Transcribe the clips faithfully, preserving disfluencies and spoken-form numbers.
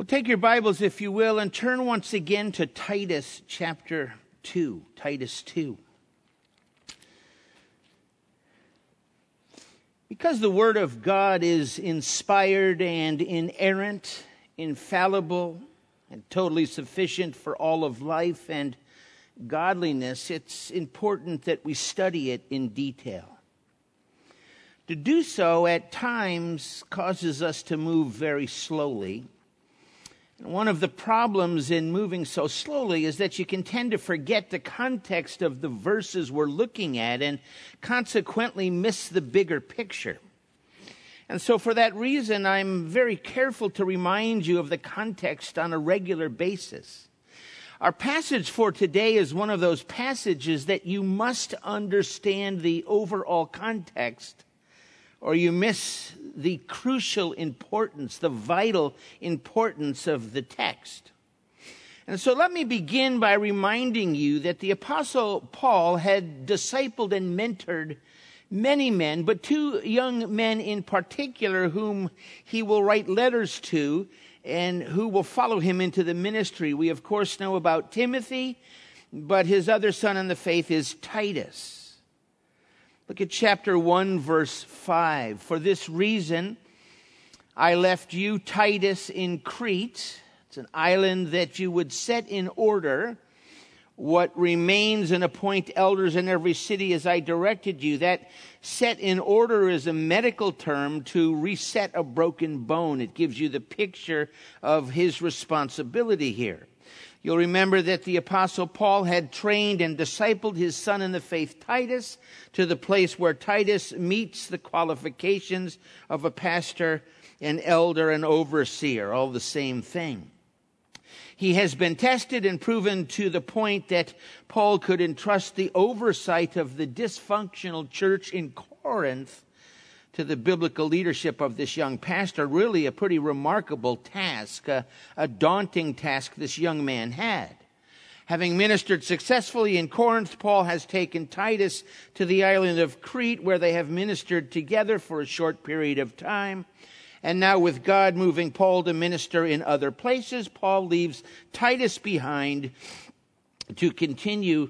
Well, take your Bibles, if you will, and turn once again to Titus chapter two. Titus two. Because the Word of God is inspired and inerrant, infallible, and totally sufficient for all of life and godliness, it's important that we study it in detail. To do so at times causes us to move very slowly. And one of the problems in moving so slowly is that you can tend to forget the context of the verses we're looking at and consequently miss the bigger picture. And so for that reason, I'm very careful to remind you of the context on a regular basis. Our passage for today is one of those passages that you must understand the overall context, or you miss the crucial importance, the vital importance of the text. And so let me begin by reminding you that the Apostle Paul had discipled and mentored many men, but two young men in particular whom he will write letters to and who will follow him into the ministry. We, of course, know about Timothy, but his other son in the faith is Titus. Look at chapter one, verse five. For this reason, I left you, Titus, in Crete. It's an island that you would set in order what remains and appoint elders in every city as I directed you. That set in order is a medical term to reset a broken bone. It gives you the picture of his responsibility here. You'll remember that the Apostle Paul had trained and discipled his son in the faith, Titus, to the place where Titus meets the qualifications of a pastor, an elder, an overseer, all the same thing. He has been tested and proven to the point that Paul could entrust the oversight of the dysfunctional church in Corinth to the biblical leadership of this young pastor. Really a pretty remarkable task, a, a daunting task this young man had. Having ministered successfully in Corinth, Paul has taken Titus to the island of Crete, where they have ministered together for a short period of time. And now with God moving Paul to minister in other places, Paul leaves Titus behind to continue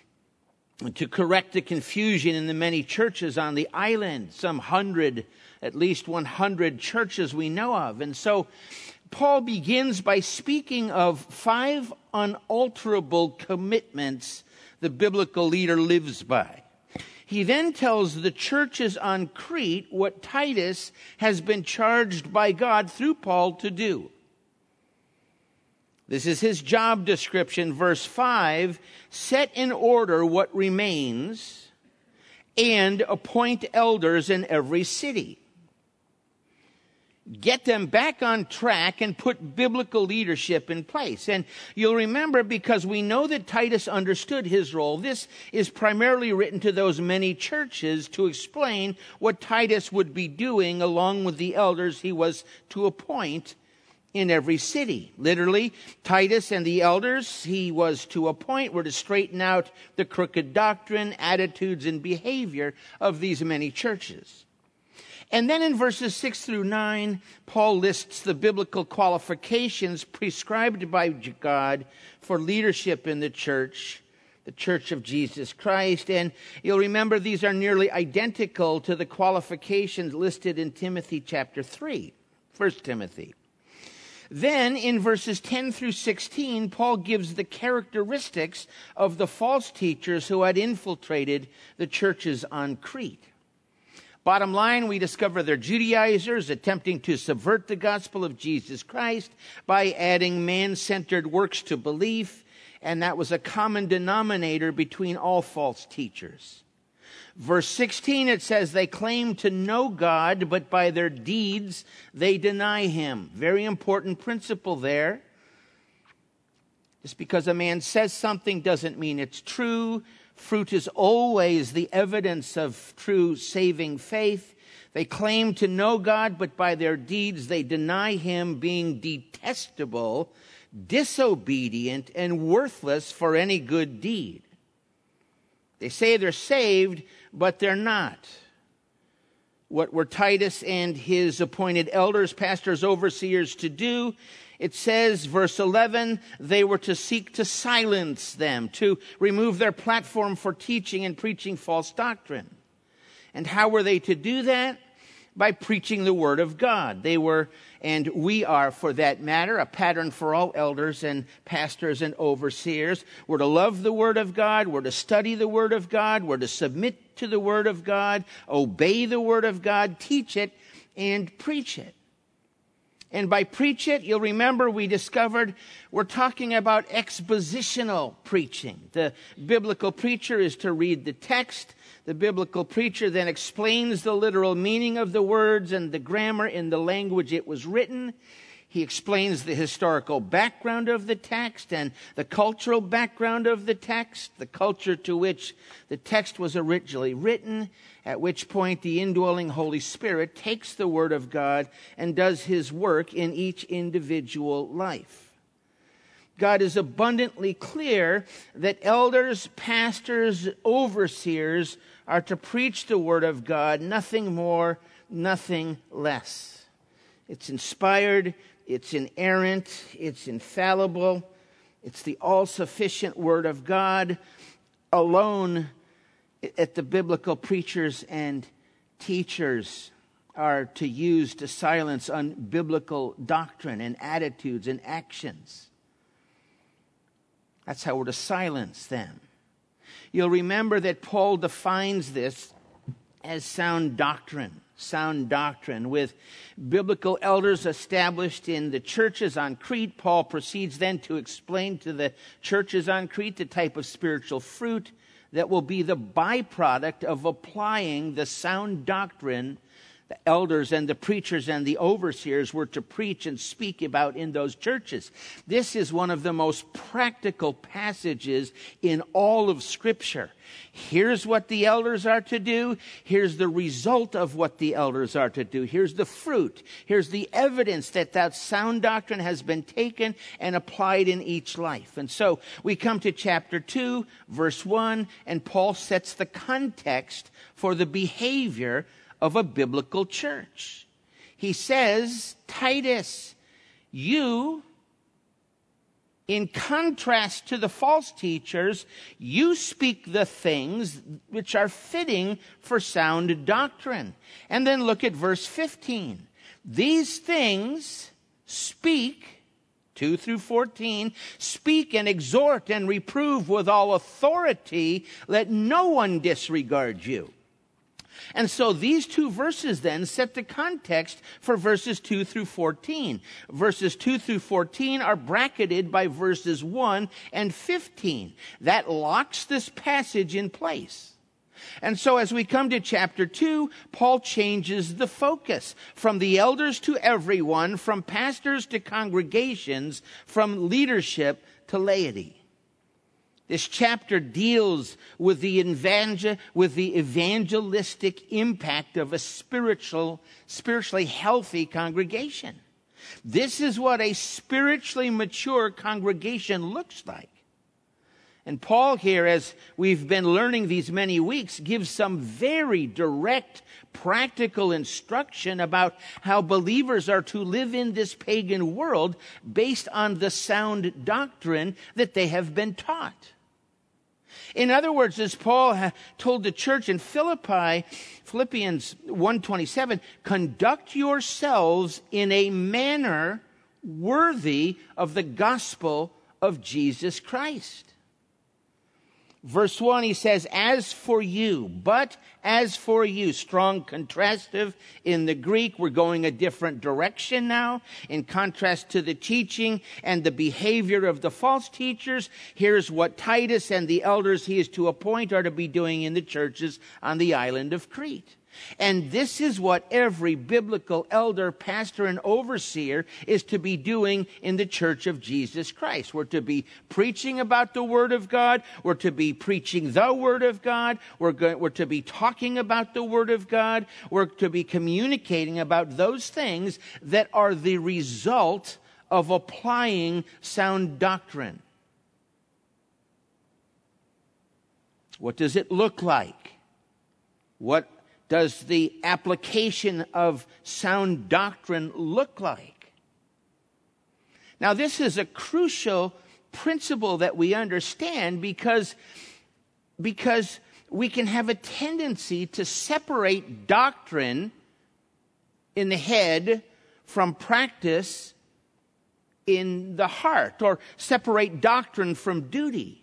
to correct the confusion in the many churches on the island, some hundred, at least one hundred churches we know of. And so Paul begins by speaking of five unalterable commitments the biblical leader lives by. He then tells the churches on Crete what Titus has been charged by God through Paul to do. This is his job description, verse five, set in order what remains and appoint elders in every city. Get them back on track and put biblical leadership in place. And you'll remember, because we know that Titus understood his role, this is primarily written to those many churches to explain what Titus would be doing along with the elders he was to appoint in every city. Literally, Titus and the elders he was to appoint were to straighten out the crooked doctrine, attitudes, and behavior of these many churches. And then in verses six through nine, Paul lists the biblical qualifications prescribed by God for leadership in the church, the Church of Jesus Christ. And you'll remember these are nearly identical to the qualifications listed in Timothy chapter three, First Timothy. Then in verses ten through sixteen, Paul gives the characteristics of the false teachers who had infiltrated the churches on Crete. Bottom line, we discover they're Judaizers attempting to subvert the gospel of Jesus Christ by adding man-centered works to belief, and that was a common denominator between all false teachers. Verse sixteen, it says, they claim to know God, but by their deeds they deny him. Very important principle there. Just because a man says something doesn't mean it's true. Fruit is always the evidence of true saving faith. They claim to know God, but by their deeds they deny him, being detestable, disobedient, and worthless for any good deed. They say they're saved, but they're not. What were Titus and his appointed elders, pastors, overseers to do? It says, verse eleven, they were to seek to silence them, to remove their platform for teaching and preaching false doctrine. And how were they to do that? By preaching the word of God. They were, and we are for that matter, a pattern for all elders and pastors and overseers. We're to love the word of God. We're to study the word of God. We're to submit to the word of God, obey the word of God, teach it, and preach it. And by preach it, you'll remember we discovered we're talking about expositional preaching. The biblical preacher is to read the text. The biblical preacher then explains the literal meaning of the words and the grammar in the language it was written. He explains the historical background of the text and the cultural background of the text, the culture to which the text was originally written, at which point the indwelling Holy Spirit takes the Word of God and does His work in each individual life. God is abundantly clear that elders, pastors, overseers are to preach the Word of God, nothing more, nothing less. It's inspired, it's inerrant, it's infallible, it's the all-sufficient Word of God alone that the biblical preachers and teachers are to use to silence unbiblical doctrine and attitudes and actions. That's how we're to silence them. You'll remember that Paul defines this as sound doctrine. Sound doctrine. With biblical elders established in the churches on Crete, Paul proceeds then to explain to the churches on Crete the type of spiritual fruit that will be the byproduct of applying the sound doctrine the elders and the preachers and the overseers were to preach and speak about in those churches. This is one of the most practical passages in all of Scripture. Here's what the elders are to do. Here's the result of what the elders are to do. Here's the fruit. Here's the evidence that that sound doctrine has been taken and applied in each life. And so we come to chapter two, verse one, and Paul sets the context for the behavior of a biblical church. He says, Titus, you, in contrast to the false teachers, you speak the things which are fitting for sound doctrine. And then look at verse fifteen. These things speak, two through fourteen, speak and exhort and reprove with all authority. Let no one disregard you. And so these two verses then set the context for verses two through fourteen. Verses two through fourteen are bracketed by verses one and fifteen. That locks this passage in place. And so as we come to chapter two, Paul changes the focus from the elders to everyone, from pastors to congregations, from leadership to laity. This chapter deals with the evangel- with the evangelistic impact of a spiritual, spiritually healthy congregation. This is what a spiritually mature congregation looks like. And Paul here, as we've been learning these many weeks, gives some very direct, practical instruction about how believers are to live in this pagan world based on the sound doctrine that they have been taught. In other words, as Paul told the church in Philippi, Philippians one twenty-seven, conduct yourselves in a manner worthy of the gospel of Jesus Christ. Verse one, he says, as for you, but as for you, strong contrastive in the Greek. We're going a different direction now. In contrast to the teaching and the behavior of the false teachers, here's what Titus and the elders he is to appoint are to be doing in the churches on the island of Crete. And this is what every biblical elder, pastor, and overseer is to be doing in the church of Jesus Christ. We're to be preaching about the Word of God. We're to be preaching the Word of God. We're, go- we're to be talking about the Word of God. We're to be communicating about those things that are the result of applying sound doctrine. What does it look like? What does the application of sound doctrine look like? Now, this is a crucial principle that we understand because, because we can have a tendency to separate doctrine in the head from practice in the heart, or separate doctrine from duty.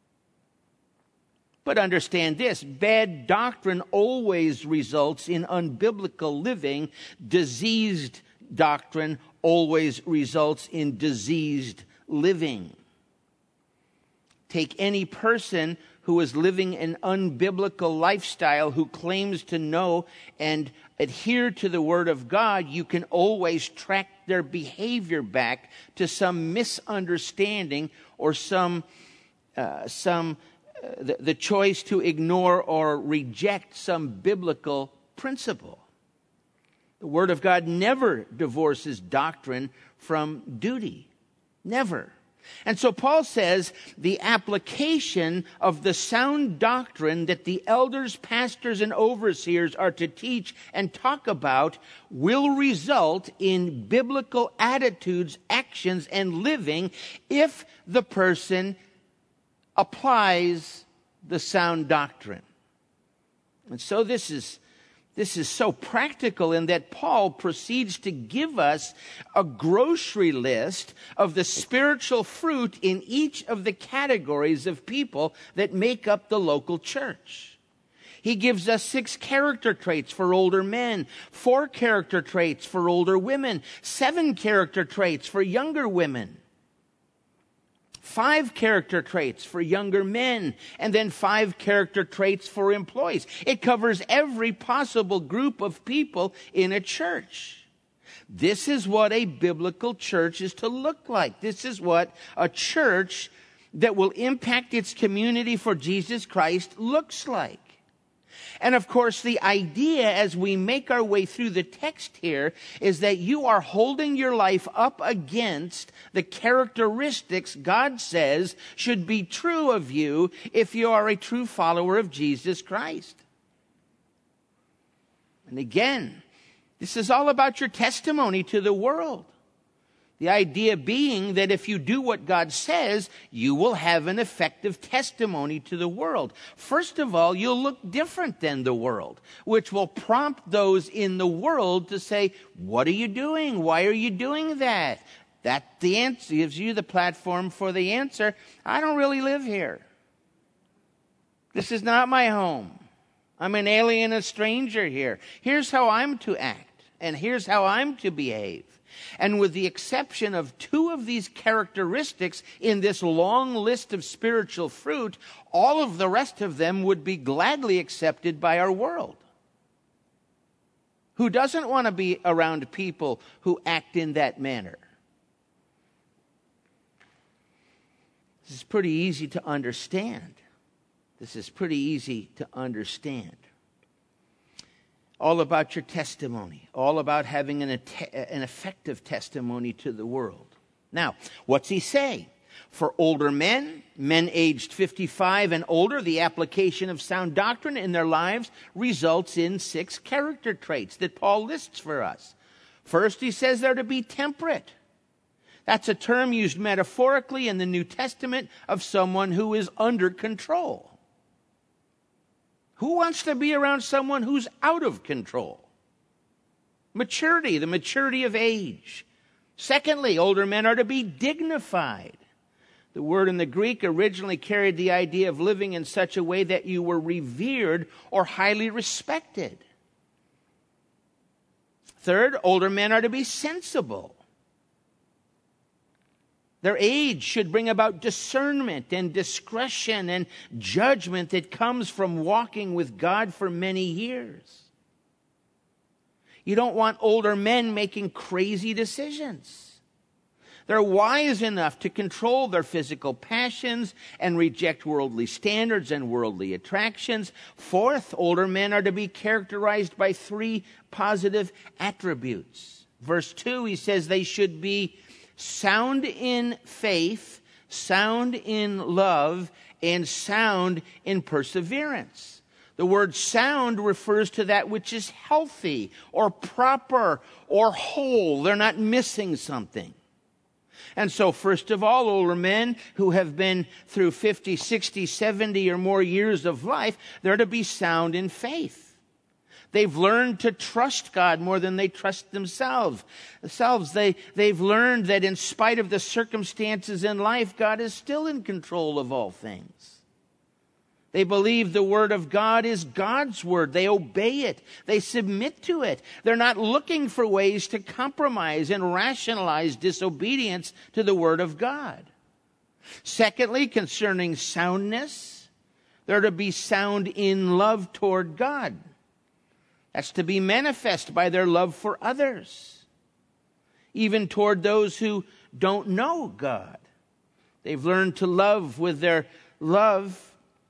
But understand this, bad doctrine always results in unbiblical living. Diseased doctrine always results in diseased living. Take any person who is living an unbiblical lifestyle, who claims to know and adhere to the Word of God, you can always track their behavior back to some misunderstanding or some uh, some uh, the, the choice to ignore or reject some biblical principle. The Word of God never divorces doctrine from duty. Never. And so Paul says the application of the sound doctrine that the elders, pastors, and overseers are to teach and talk about will result in biblical attitudes, actions, and living if the person applies the sound doctrine. And so this is This is so practical in that Paul proceeds to give us a grocery list of the spiritual fruit in each of the categories of people that make up the local church. He gives us six character traits for older men, four character traits for older women, seven character traits for younger women, five character traits for younger men, and then five character traits for employees. It covers every possible group of people in a church. This is what a biblical church is to look like. This is what a church that will impact its community for Jesus Christ looks like. And of course, the idea as we make our way through the text here is that you are holding your life up against the characteristics God says should be true of you if you are a true follower of Jesus Christ. And again, this is all about your testimony to the world. The idea being that if you do what God says, you will have an effective testimony to the world. First of all, you'll look different than the world, which will prompt those in the world to say, what are you doing? Why are you doing that? That the answer gives you the platform for the answer. I don't really live here. This is not my home. I'm an alien, a stranger here. Here's how I'm to act, and here's how I'm to behave. And with the exception of two of these characteristics in this long list of spiritual fruit, all of the rest of them would be gladly accepted by our world. Who doesn't want to be around people who act in that manner? This is pretty easy to understand. This is pretty easy to understand. All about your testimony, all about having an, an effective testimony to the world. Now, what's he say? For older men, men aged fifty-five and older, the application of sound doctrine in their lives results in six character traits that Paul lists for us. First, he says they're to be temperate. That's a term used metaphorically in the New Testament of someone who is under control. Who wants to be around someone who's out of control? Maturity, the maturity of age. Secondly, older men are to be dignified. The word in the Greek originally carried the idea of living in such a way that you were revered or highly respected. Third, older men are to be sensible. Their age should bring about discernment and discretion and judgment that comes from walking with God for many years. You don't want older men making crazy decisions. They're wise enough to control their physical passions and reject worldly standards and worldly attractions. Fourth, older men are to be characterized by three positive attributes. Verse two, he says they should be sound in faith, sound in love, and sound in perseverance. The word sound refers to that which is healthy or proper or whole. They're not missing something. And so, first of all, older men who have been through fifty, sixty, seventy or more years of life, they're to be sound in faith. They've learned to trust God more than they trust themselves. themselves. They, they've learned that in spite of the circumstances in life, God is still in control of all things. They believe the Word of God is God's Word. They obey it. They submit to it. They're not looking for ways to compromise and rationalize disobedience to the Word of God. Secondly, concerning soundness, they're to be sound in love toward God. That's to be manifest by their love for others, even toward those who don't know God. They've learned to love with their love,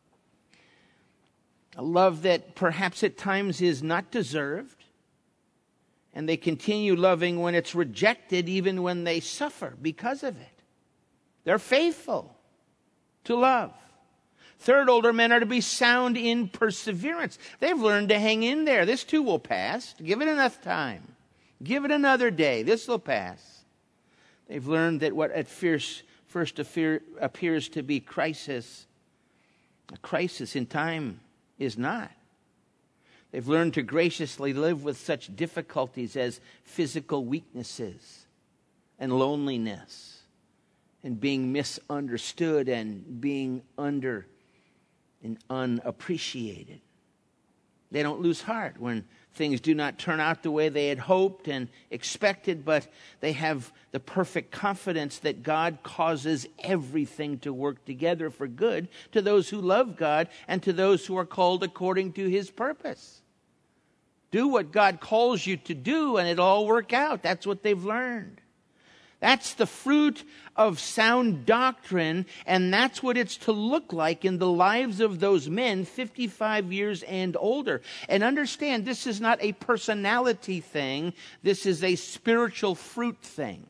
a love that perhaps at times is not deserved, and they continue loving when it's rejected, even when they suffer because of it. They're faithful to love. Third, older men are to be sound in perseverance. They've learned to hang in there. This too will pass. Give it enough time. Give it another day. This will pass. They've learned that what at first, first appears to be crisis, a crisis in time is not. They've learned to graciously live with such difficulties as physical weaknesses and loneliness and being misunderstood and being under and unappreciated. They don't lose heart when things do not turn out the way they had hoped and expected, but they have the perfect confidence that God causes everything to work together for good to those who love God and to those who are called according to His purpose. Do what God calls you to do and it'll all work out. That's what they've learned. That's the fruit of sound doctrine, and that's what it's to look like in the lives of those men fifty-five years and older. And understand, this is not a personality thing. This is a spiritual fruit thing.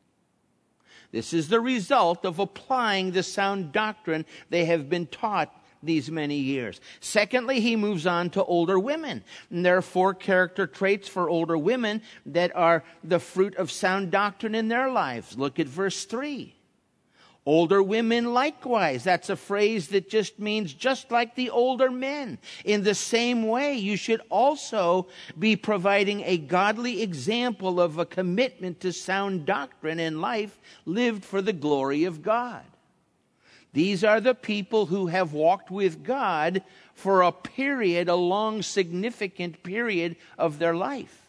This is the result of applying the sound doctrine they have been taught these many years. Secondly, he moves on to older women. And there are four character traits for older women that are the fruit of sound doctrine in their lives. Look at verse three. Older women likewise. That's a phrase that just means just like the older men. In the same way, you should also be providing a godly example of a commitment to sound doctrine in life lived for the glory of God. These are the people who have walked with God for a period, a long, significant period of their life.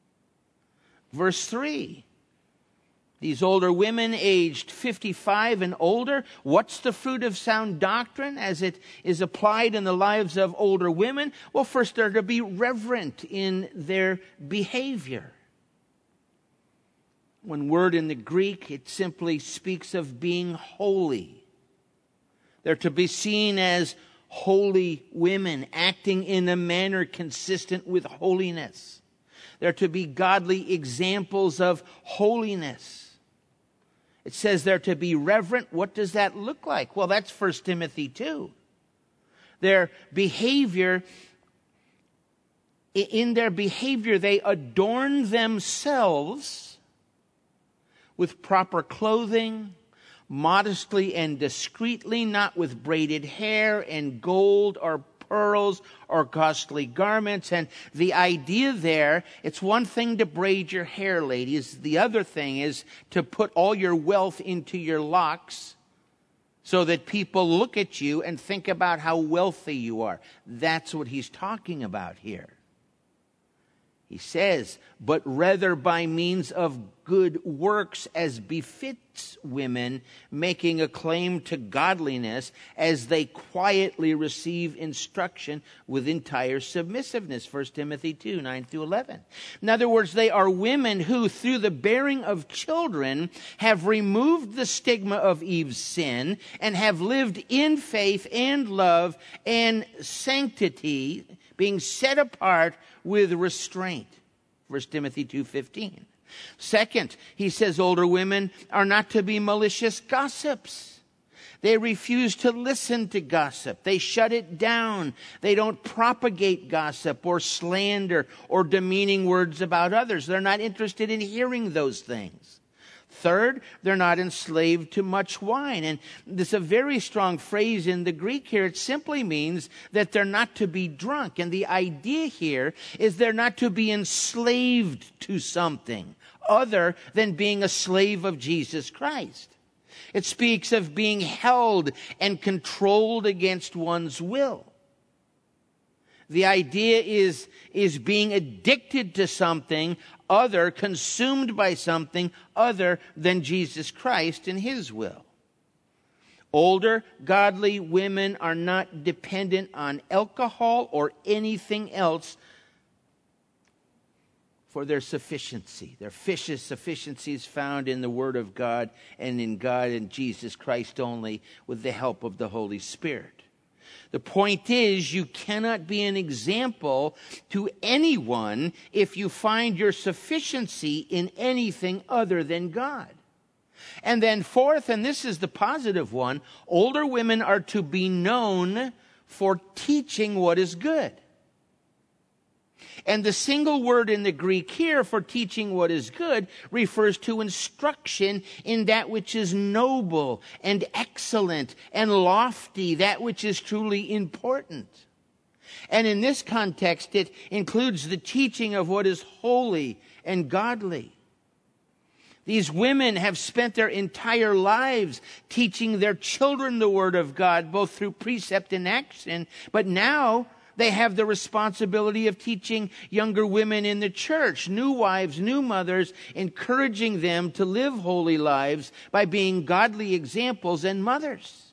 Verse three. These older women aged fifty-five and older, what's the fruit of sound doctrine as it is applied in the lives of older women? Well, first, they're to be reverent in their behavior. One word in the Greek, it simply speaks of being holy. They're to be seen as holy women, acting in a manner consistent with holiness. They're to be godly examples of holiness. It says they're to be reverent. What does that look like? Well, that's First Timothy two. Their behavior, in their behavior, they adorn themselves with proper clothing, modestly and discreetly, not with braided hair and gold or pearls or costly garments. And the idea there, it's one thing to braid your hair, ladies. The other thing is to put all your wealth into your locks so that people look at you and think about how wealthy you are. That's what he's talking about here. He says, but rather by means of good works as befits women, making a claim to godliness as they quietly receive instruction with entire submissiveness. First Timothy two, nine through eleven. In other words, they are women who, through the bearing of children, have removed the stigma of Eve's sin and have lived in faith and love and sanctity, being set apart with restraint. First Timothy two fifteen. Second, he says older women are not to be malicious gossips. They refuse to listen to gossip. They shut it down. They don't propagate gossip or slander or demeaning words about others. They're not interested in hearing those things. Third, they're not enslaved to much wine. And this is a very strong phrase in the Greek here. It simply means that they're not to be drunk. And the idea here is they're not to be enslaved to something other than being a slave of Jesus Christ. It speaks of being held and controlled against one's will. The idea is, is being addicted to something other, consumed by something other than Jesus Christ and His will. Older, godly women are not dependent on alcohol or anything else for their sufficiency. Their sufficiency is found in the Word of God and in God and Jesus Christ only, with the help of the Holy Spirit. The point is, you cannot be an example to anyone if you find your sufficiency in anything other than God. And then fourth, and this is the positive one, older women are to be known for teaching what is good. And the single word in the Greek here for teaching what is good refers to instruction in that which is noble and excellent and lofty, that which is truly important. And in this context, it includes the teaching of what is holy and godly. These women have spent their entire lives teaching their children the Word of God, both through precept and action, but now they have the responsibility of teaching younger women in the church, new wives, new mothers, encouraging them to live holy lives by being godly examples and mothers.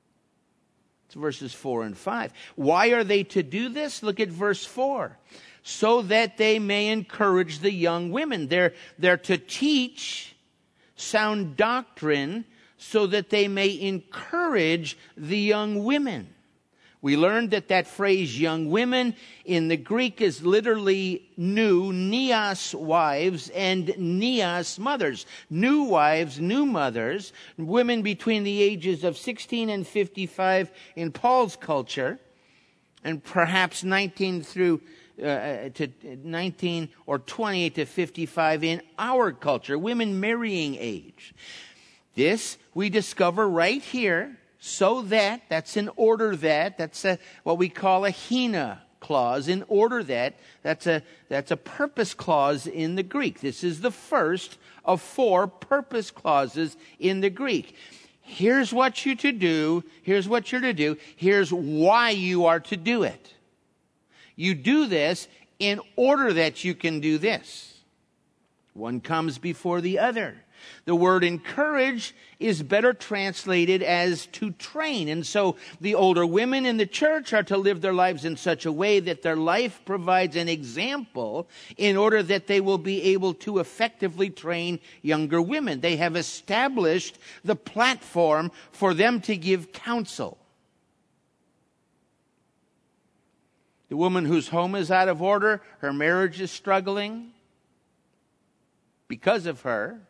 It's verses four and five. Why are they to do this? Look at verse four. So that they may encourage the young women. They're, they're to teach sound doctrine so that they may encourage the young women. We learned that that phrase, young women, in the Greek is literally new, neos wives, and neos mothers. New wives, new mothers, women between the ages of sixteen and fifty-five in Paul's culture, and perhaps nineteen through uh, to nineteen or twenty-eight to fifty-five in our culture, women marrying age. This we discover right here. So that, that's in order that, that's a, what we call a hina clause, in order that, that's a, that's a purpose clause in the Greek. This is the first of four purpose clauses in the Greek. Here's what you're to do, here's what you're to do, here's why you are to do it. You do this in order that you can do this. One comes before the other. The word encourage is better translated as to train. And so the older women in the church are to live their lives in such a way that their life provides an example in order that they will be able to effectively train younger women. They have established the platform for them to give counsel. The woman whose home is out of order, her marriage is struggling because of her.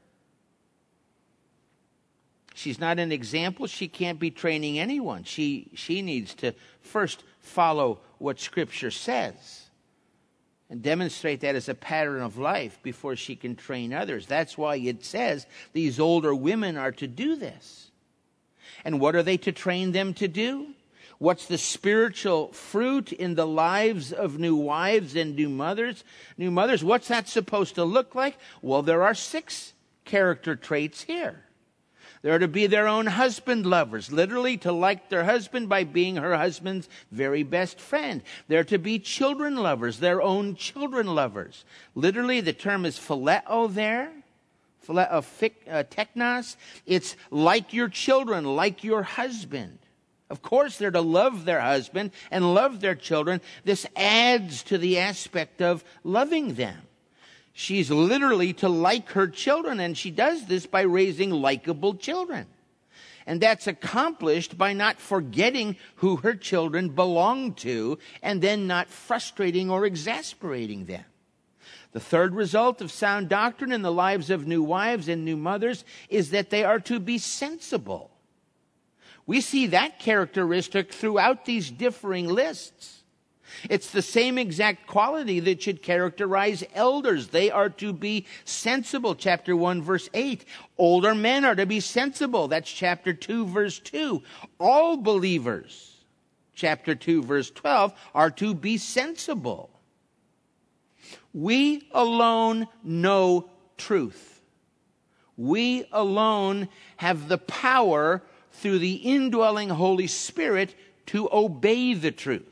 She's not an example. She can't be training anyone. She, she needs to first follow what Scripture says and demonstrate that as a pattern of life before she can train others. That's why it says these older women are to do this. And what are they to train them to do? What's the spiritual fruit in the lives of new wives and new mothers? New mothers, what's that supposed to look like? Well, there are six character traits here. They're to be their own husband lovers, literally to like their husband by being her husband's very best friend. They're to be children lovers, their own children lovers. Literally, the term is phileo there, phileo, uh, teknos. It's like your children, like your husband. Of course, they're to love their husband and love their children. This adds to the aspect of loving them. She's literally to like her children, and she does this by raising likable children. And that's accomplished by not forgetting who her children belong to and then not frustrating or exasperating them. The third result of sound doctrine in the lives of new wives and new mothers is that they are to be sensible. We see that characteristic throughout these differing lists. It's the same exact quality that should characterize elders. They are to be sensible, chapter one, verse eight. Older men are to be sensible. That's chapter two, verse two. All believers, chapter two, verse twelve, are to be sensible. We alone know truth. We alone have the power through the indwelling Holy Spirit to obey the truth.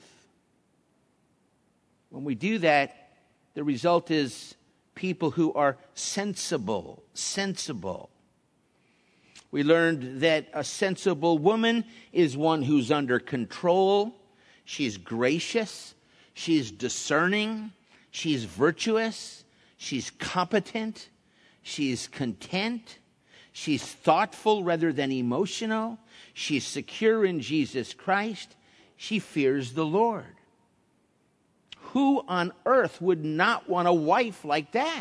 When we do that, the result is people who are sensible, sensible. We learned that a sensible woman is one who's under control. She's gracious. She's discerning. She's virtuous. She's competent. She's content. She's thoughtful rather than emotional. She's secure in Jesus Christ. She fears the Lord. Who on earth would not want a wife like that?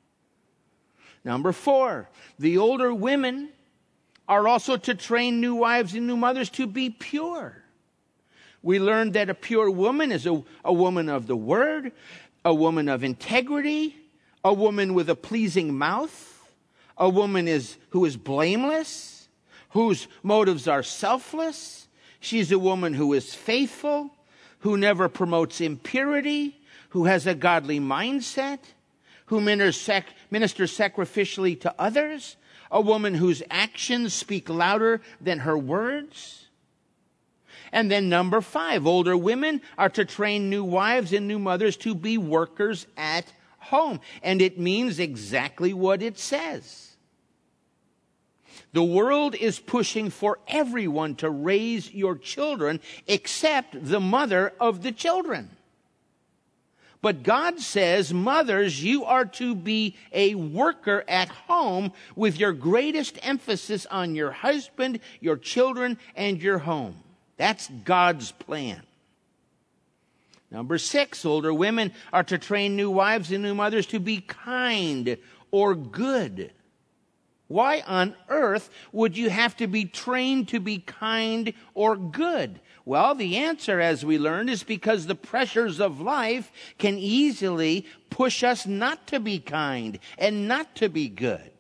Number four, the older women are also to train new wives and new mothers to be pure. We learned that a pure woman is a, a woman of the word, a woman of integrity, a woman with a pleasing mouth, a woman is who is blameless, whose motives are selfless. She's a woman who is faithful, who never promotes impurity, who has a godly mindset, who ministers sacrificially to others, a woman whose actions speak louder than her words. And then number five, older women are to train new wives and new mothers to be workers at home. And it means exactly what it says. The world is pushing for everyone to raise your children except the mother of the children. But God says, mothers, you are to be a worker at home with your greatest emphasis on your husband, your children, and your home. That's God's plan. Number six, older women are to train new wives and new mothers to be kind or good. Why on earth would you have to be trained to be kind or good? Well, the answer, as we learned, is because the pressures of life can easily push us not to be kind and not to be good.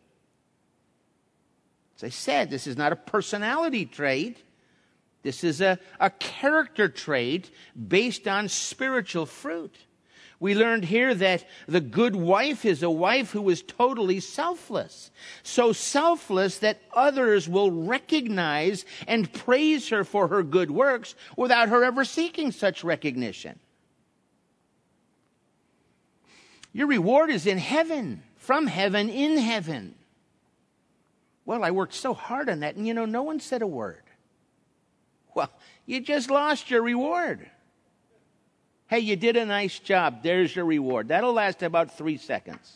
As I said, this is not a personality trait. This is a, a character trait based on spiritual fruit. We learned here that the good wife is a wife who is totally selfless. So selfless that others will recognize and praise her for her good works without her ever seeking such recognition. Your reward is in heaven, from heaven, in heaven. Well, I worked so hard on that, and you know, no one said a word. Well, you just lost your reward. Hey, you did a nice job. There's your reward. That'll last about three seconds.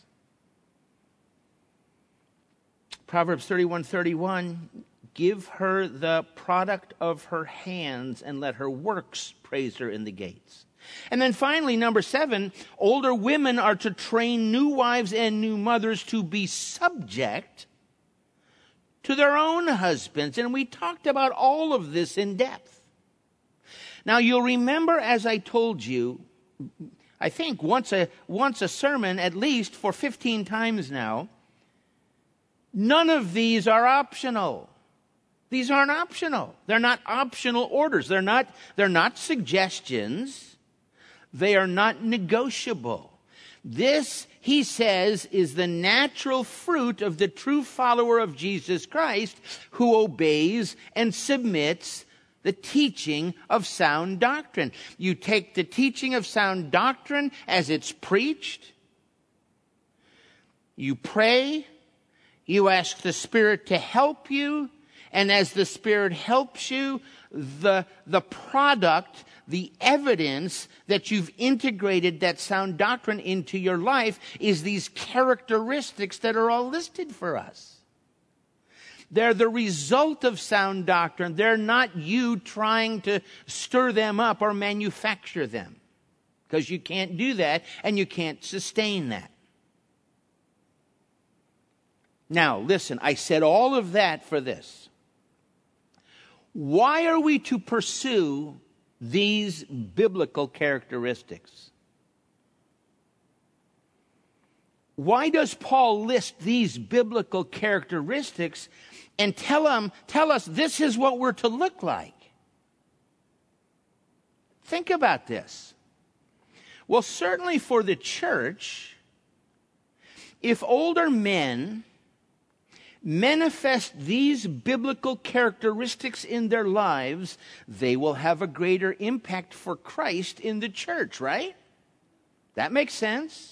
Proverbs thirty-one thirty-one, give her the product of her hands and let her works praise her in the gates. And then finally, number seven, older women are to train new wives and new mothers to be subject to their own husbands. And we talked about all of this in depth. Now, you'll remember, as I told you, I think once a, once a sermon, at least for fifteen times now, none of these are optional. These aren't optional. They're not optional orders. They're not, they're not suggestions. They are not negotiable. This, he says, is the natural fruit of the true follower of Jesus Christ who obeys and submits the teaching of sound doctrine. You take the teaching of sound doctrine as it's preached. You pray. You ask the Spirit to help you. And as the Spirit helps you, the, the product, the evidence that you've integrated that sound doctrine into your life is these characteristics that are all listed for us. They're the result of sound doctrine. They're not you trying to stir them up or manufacture them, because you can't do that and you can't sustain that. Now, listen, I said all of that for this. Why are we to pursue these biblical characteristics? Why does Paul list these biblical characteristics and tell them, tell us this is what we're to look like? Think about this. Well, certainly for the church, if older men manifest these biblical characteristics in their lives, they will have a greater impact for Christ in the church, right? That makes sense.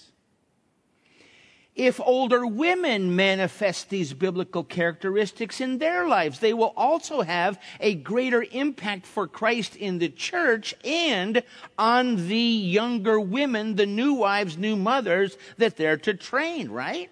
If older women manifest these biblical characteristics in their lives, they will also have a greater impact for Christ in the church and on the younger women, the new wives, new mothers that they're to train, right?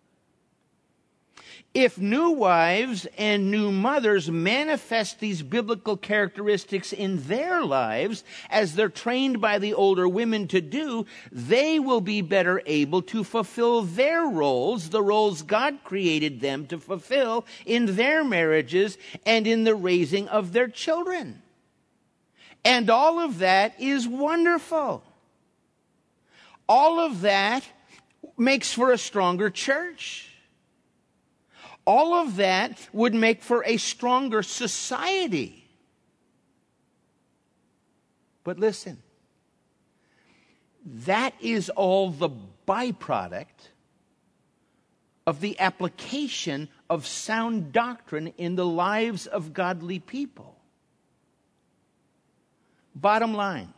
If new wives and new mothers manifest these biblical characteristics in their lives as they're trained by the older women to do, they will be better able to fulfill their roles, the roles God created them to fulfill in their marriages and in the raising of their children. And all of that is wonderful. All of that makes for a stronger church. All of that would make for a stronger society. But listen, that is all the byproduct of the application of sound doctrine in the lives of godly people. Bottom line,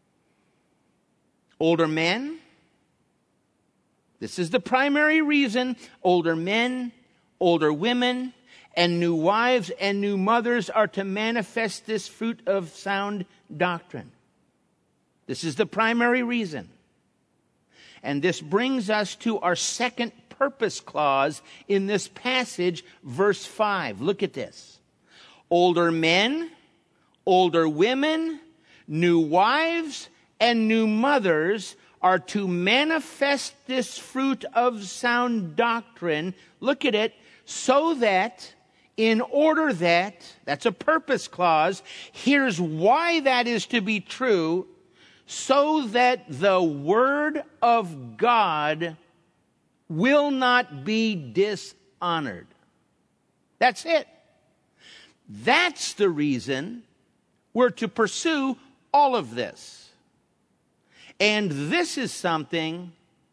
older men, this is the primary reason older men, older women, and new wives and new mothers are to manifest this fruit of sound doctrine. This is the primary reason. And this brings us to our second purpose clause in this passage, verse five. Look at this. Older men, older women, new wives, and new mothers are to manifest this fruit of sound doctrine. Look at it. So that, in order that, that's a purpose clause, here's why that is to be true, so that the word of God will not be dishonored. That's it. That's the reason we're to pursue all of this. And this is something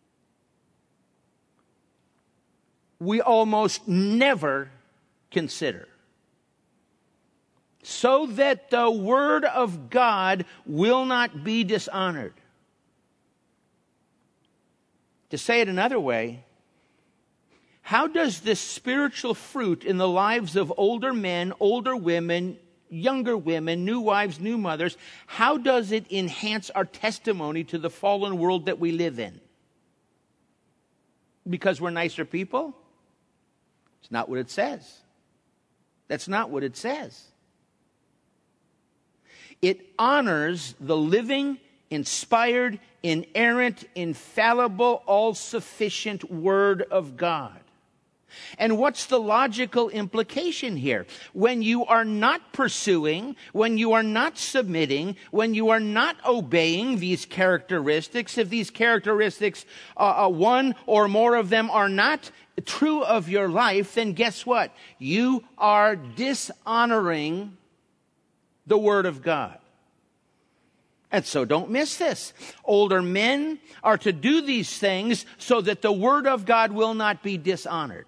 we almost never consider. So that the word of God will not be dishonored. To say it another way, how does this spiritual fruit in the lives of older men, older women, younger women, new wives, new mothers, how does it enhance our testimony to the fallen world that we live in? Because we're nicer people? It's not what it says. That's not what it says. It honors the living, inspired, inerrant, infallible, all-sufficient Word of God. And what's the logical implication here? When you are not pursuing, when you are not submitting, when you are not obeying these characteristics, if these characteristics, uh, uh, one or more of them are not true of your life, then guess what? You are dishonoring the Word of God. And so don't miss this. Older men are to do these things so that the Word of God will not be dishonored.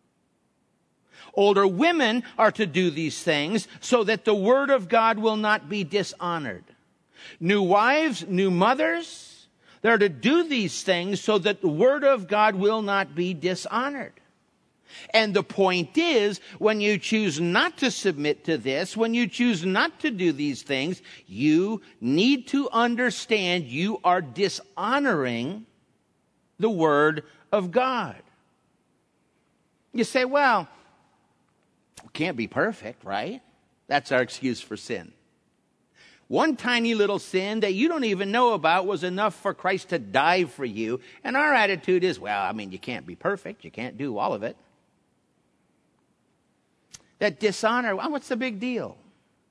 Older women are to do these things so that the Word of God will not be dishonored. New wives, new mothers, they're to do these things so that the Word of God will not be dishonored. And the point is, when you choose not to submit to this, when you choose not to do these things, you need to understand you are dishonoring the Word of God. You say, well, we can't be perfect, right? That's our excuse for sin. One tiny little sin that you don't even know about was enough for Christ to die for you. And our attitude is, well, I mean, you can't be perfect. You can't do all of it. That dishonor, well, what's the big deal?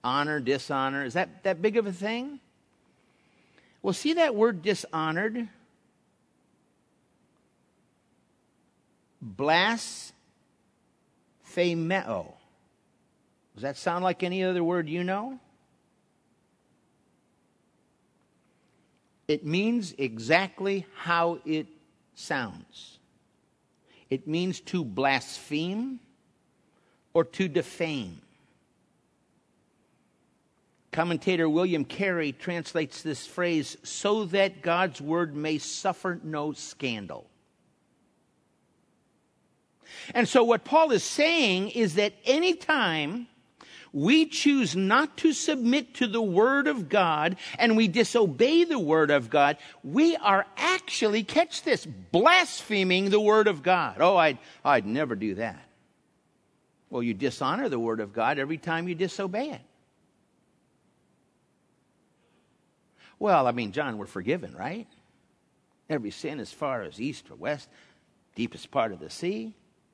honor, dishonor. Is that that big of a thing? Well, see that word dishonored? Blasphemeo. Does that sound like any other word you know? It means exactly how it sounds. It means to blaspheme or to defame. Commentator William Carey translates this phrase, so that God's word may suffer no scandal. And so what Paul is saying is that anytime we choose not to submit to the Word of God and we disobey the Word of God, we are actually, catch this, blaspheming the Word of God. Oh, I'd, I'd never do that. Well, you dishonor the Word of God every time you disobey it. Well, I mean, John, we're forgiven, right? Every sin as far as east or west, deepest part of the sea.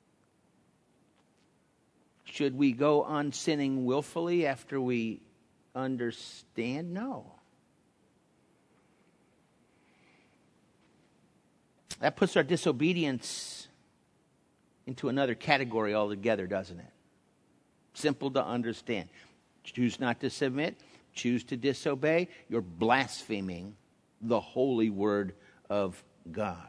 Should we go on sinning willfully after we understand? No. That puts our disobedience into another category altogether, doesn't it? Simple to understand. Choose not to submit, choose to disobey, you're blaspheming the holy word of God.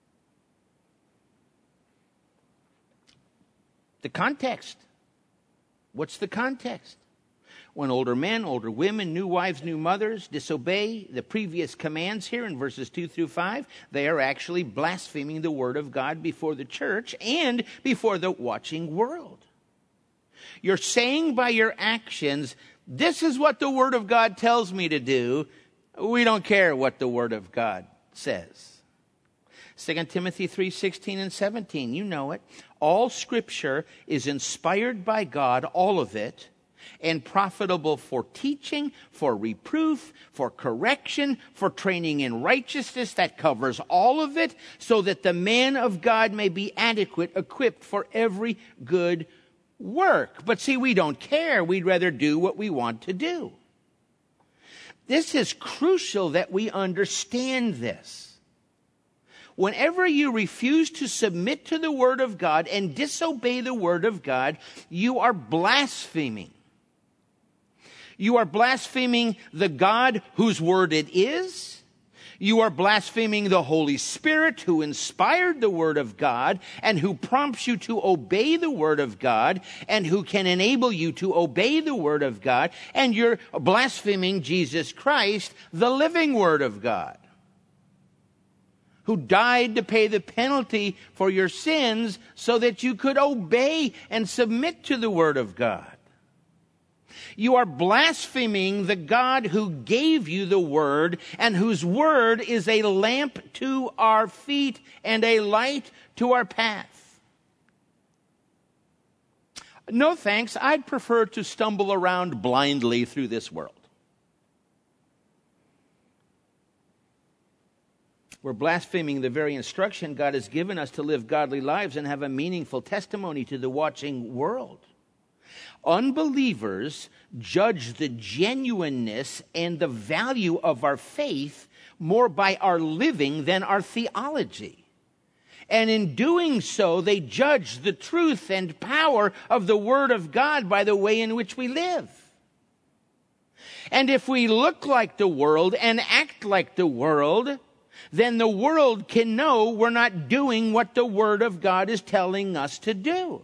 The context. What's the context? When older men, older women, new wives, new mothers disobey the previous commands here in verses two through five, they are actually blaspheming the word of God before the church and before the watching world. You're saying by your actions, this is what the word of God tells me to do. We don't care what the word of God says. Second Timothy three sixteen and seventeen, you know it. All Scripture is inspired by God, all of it, and profitable for teaching, for reproof, for correction, for training in righteousness. That covers all of it, so that the man of God may be adequate, equipped for every good work. But see, we don't care. We'd rather do what we want to do. This is crucial that we understand this. Whenever you refuse to submit to the Word of God and disobey the Word of God, you are blaspheming. You are blaspheming the God whose Word it is. You are blaspheming the Holy Spirit who inspired the Word of God and who prompts you to obey the Word of God and who can enable you to obey the Word of God. And you're blaspheming Jesus Christ, the living Word of God, who died to pay the penalty for your sins so that you could obey and submit to the Word of God. You are blaspheming the God who gave you the Word and whose Word is a lamp to our feet and a light to our path. No thanks, I'd prefer to stumble around blindly through this world. We're blaspheming the very instruction God has given us to live godly lives and have a meaningful testimony to the watching world. Unbelievers judge the genuineness and the value of our faith more by our living than our theology. And in doing so, they judge the truth and power of the Word of God by the way in which we live. And if we look like the world and act like the world, then the world can know we're not doing what the Word of God is telling us to do.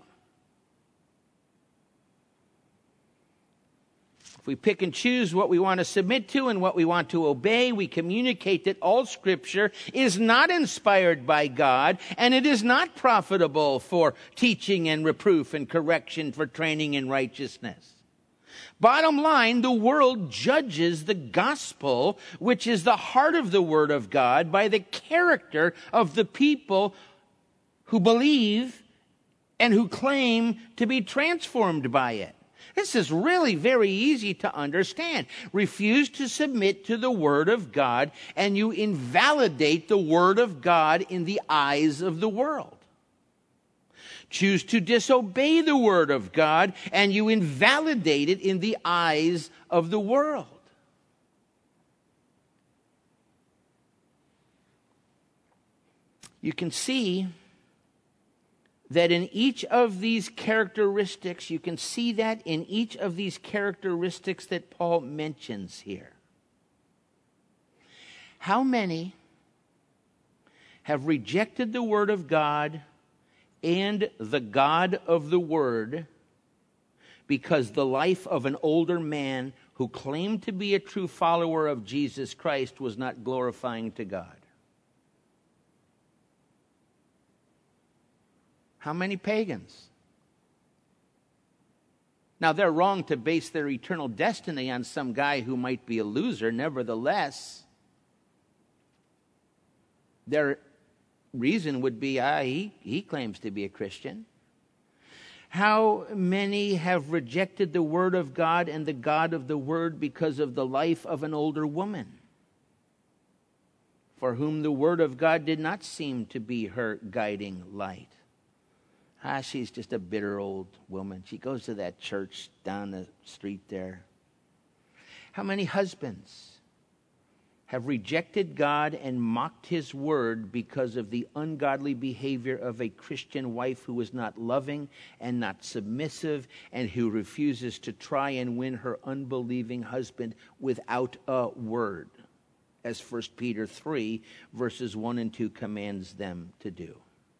If we pick and choose what we want to submit to and what we want to obey, we communicate that all Scripture is not inspired by God, and it is not profitable for teaching and reproof and correction, for training in righteousness. Bottom line, the world judges the gospel, which is the heart of the Word of God, by the character of the people who believe and who claim to be transformed by it. This is really very easy to understand. Refuse to submit to the Word of God, and you invalidate the Word of God in the eyes of the world. choose to disobey the word of God, and you invalidate it in the eyes of the world. You can see that in each of these characteristics, you can see that in each of these characteristics that Paul mentions here. How many have rejected the word of God and the God of the word because the life of an older man who claimed to be a true follower of Jesus Christ was not glorifying to God? How many pagans? Now, they're wrong to base their eternal destiny on some guy who might be a loser. Nevertheless, their reason would be, ah, he, he claims to be a Christian. How many have rejected the word of God and the God of the word because of the life of an older woman, for whom the word of God did not seem to be her guiding light? Ah, she's just a bitter old woman. She goes to that church down the street there. How many husbands have rejected God and mocked his word because of the ungodly behavior of a Christian wife who is not loving and not submissive and who refuses to try and win her unbelieving husband without a word, as First Peter three, verses one and two commands them to do?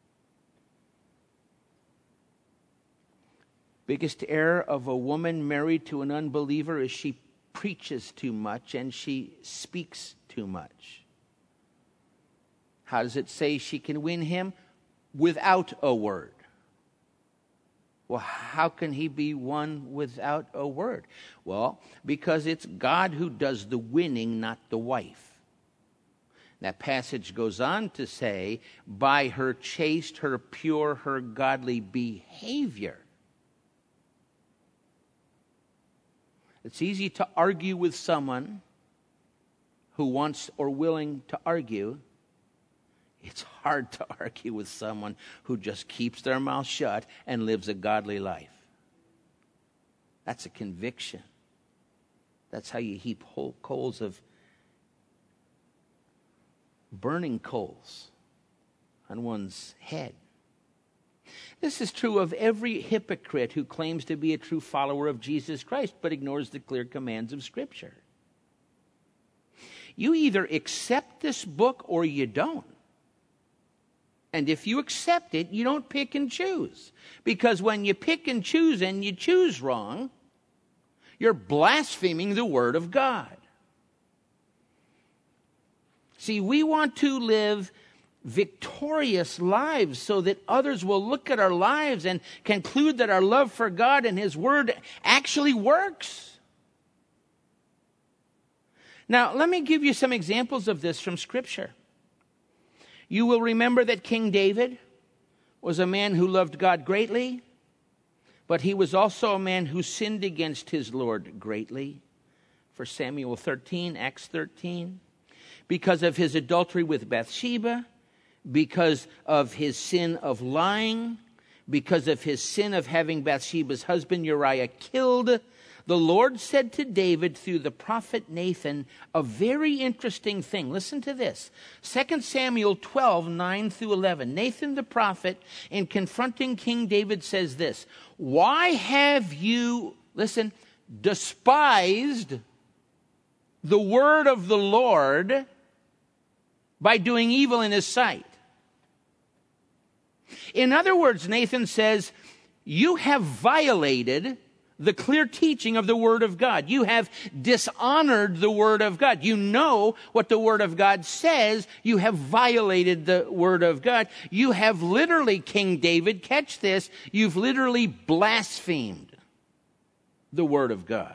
Biggest error of a woman married to an unbeliever is she preaches too much and she speaks too much. How does it say she can win him? Without a word. Well, how can he be won without a word? Well, because it's God who does the winning, not the wife. That passage goes on to say, by her chaste, her pure, her godly behavior. It's easy to argue with someone who wants or willing to argue. It's hard to argue with someone who just keeps their mouth shut and lives a godly life. That's a conviction. That's how you heap whole coals of burning coals on one's head. This is true of every hypocrite who claims to be a true follower of Jesus Christ but ignores the clear commands of Scripture. You either accept this book or you don't. And if you accept it, you don't pick and choose. Because when you pick and choose and you choose wrong, you're blaspheming the Word of God. See, we want to live victorious lives so that others will look at our lives and conclude that our love for God and His Word actually works. Now, let me give you some examples of this from Scripture. You will remember that King David was a man who loved God greatly, but he was also a man who sinned against his Lord greatly. First Samuel thirteen, Acts thirteen. Because of his adultery with Bathsheba, because of his sin of lying, because of his sin of having Bathsheba's husband Uriah killed, the Lord said to David through the prophet Nathan a very interesting thing. Listen to this. Second Samuel twelve, nine through eleven. Nathan the prophet, in confronting King David, says this: why have you, listen, despised the word of the Lord by doing evil in his sight? In other words, Nathan says, you have violated the clear teaching of the Word of God. You have dishonored the Word of God. You know what the Word of God says. You have violated the Word of God. You have literally, King David, catch this, you've literally blasphemed the Word of God.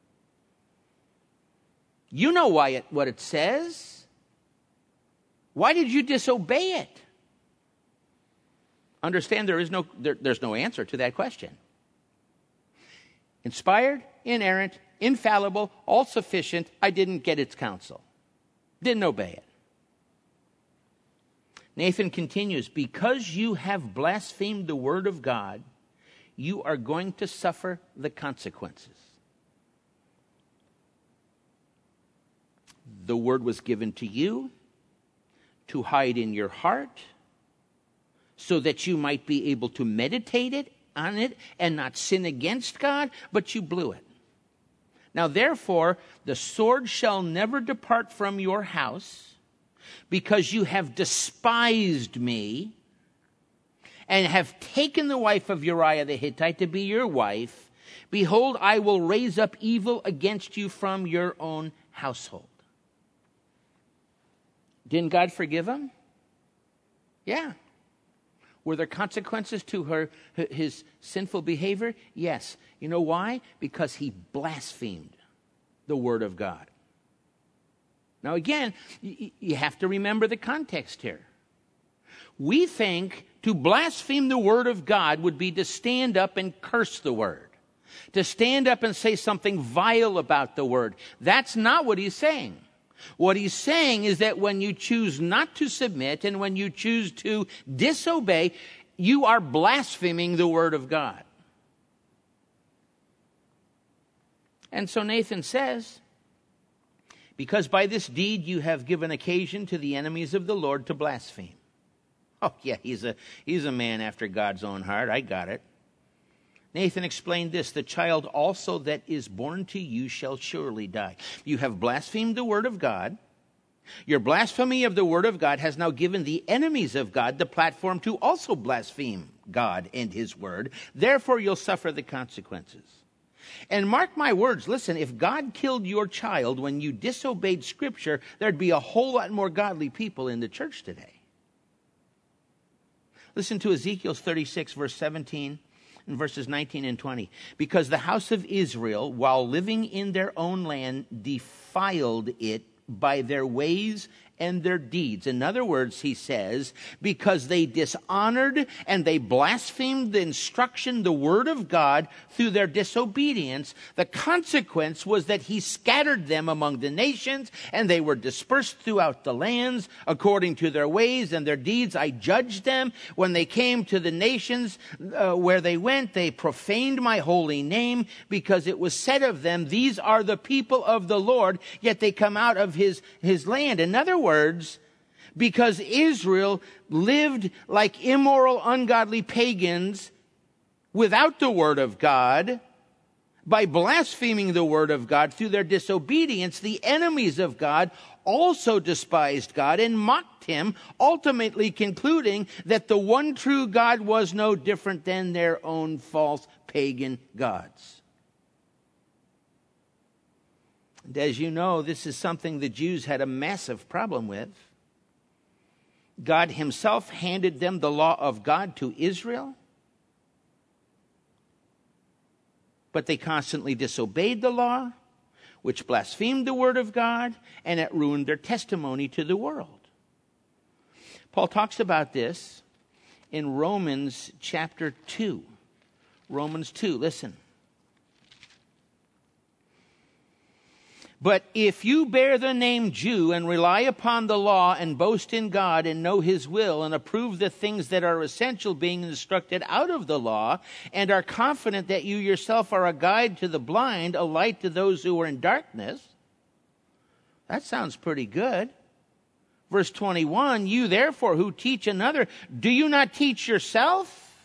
You know why it, what it says. Why did you disobey it? Understand there is no there, there's no answer to that question. Inspired, inerrant, infallible, all sufficient. I didn't get its counsel. Didn't obey it. Nathan continues, because you have blasphemed the word of God, you are going to suffer the consequences. The word was given to you to hide in your heart so that you might be able to meditate it on it and not sin against God, but you blew it. Now, therefore, the sword shall never depart from your house, because you have despised me and have taken the wife of Uriah the Hittite to be your wife. Behold, I will raise up evil against you from your own household. Didn't God forgive him? Yeah. Were there consequences to her, his sinful behavior? Yes. You know why? Because he blasphemed the word of God. Now again, you have to remember the context here. We think to blaspheme the word of God would be to stand up and curse the word, to stand up and say something vile about the word. That's not what he's saying. What he's saying is that when you choose not to submit and when you choose to disobey, you are blaspheming the word of God. And so Nathan says, because by this deed you have given occasion to the enemies of the Lord to blaspheme. Oh, yeah, he's a, he's a man after God's own heart. I got it. Nathan explained this, the child also that is born to you shall surely die. You have blasphemed the word of God. Your blasphemy of the word of God has now given the enemies of God the platform to also blaspheme God and his word. Therefore, you'll suffer the consequences. And mark my words, listen, if God killed your child when you disobeyed Scripture, there'd be a whole lot more godly people in the church today. Listen to Ezekiel thirty-six, verse seventeen. In verses nineteen and twenty, because the house of Israel, while living in their own land, defiled it by their ways and their deeds. In other words, he says, because they dishonored and they blasphemed the instruction, the word of God, through their disobedience, the consequence was that he scattered them among the nations, and they were dispersed throughout the lands according to their ways and their deeds. I judged them. When they came to the nations uh, where they went, they profaned my holy name, because it was said of them, these are the people of the Lord, yet they come out of his, his land. In other words, words, because Israel lived like immoral, ungodly pagans without the word of God, by blaspheming the word of God through their disobedience, the enemies of God also despised God and mocked him, ultimately concluding that the one true God was no different than their own false pagan gods. And as you know, this is something the Jews had a massive problem with. God himself handed them the law of God to Israel, but they constantly disobeyed the law, which blasphemed the word of God, and it ruined their testimony to the world. Paul talks about this in Romans chapter two. Romans two, listen. But if you bear the name Jew and rely upon the law and boast in God and know his will and approve the things that are essential, being instructed out of the law, and are confident that you yourself are a guide to the blind, a light to those who are in darkness, that sounds pretty good. Verse twenty-one, you therefore who teach another, do you not teach yourself?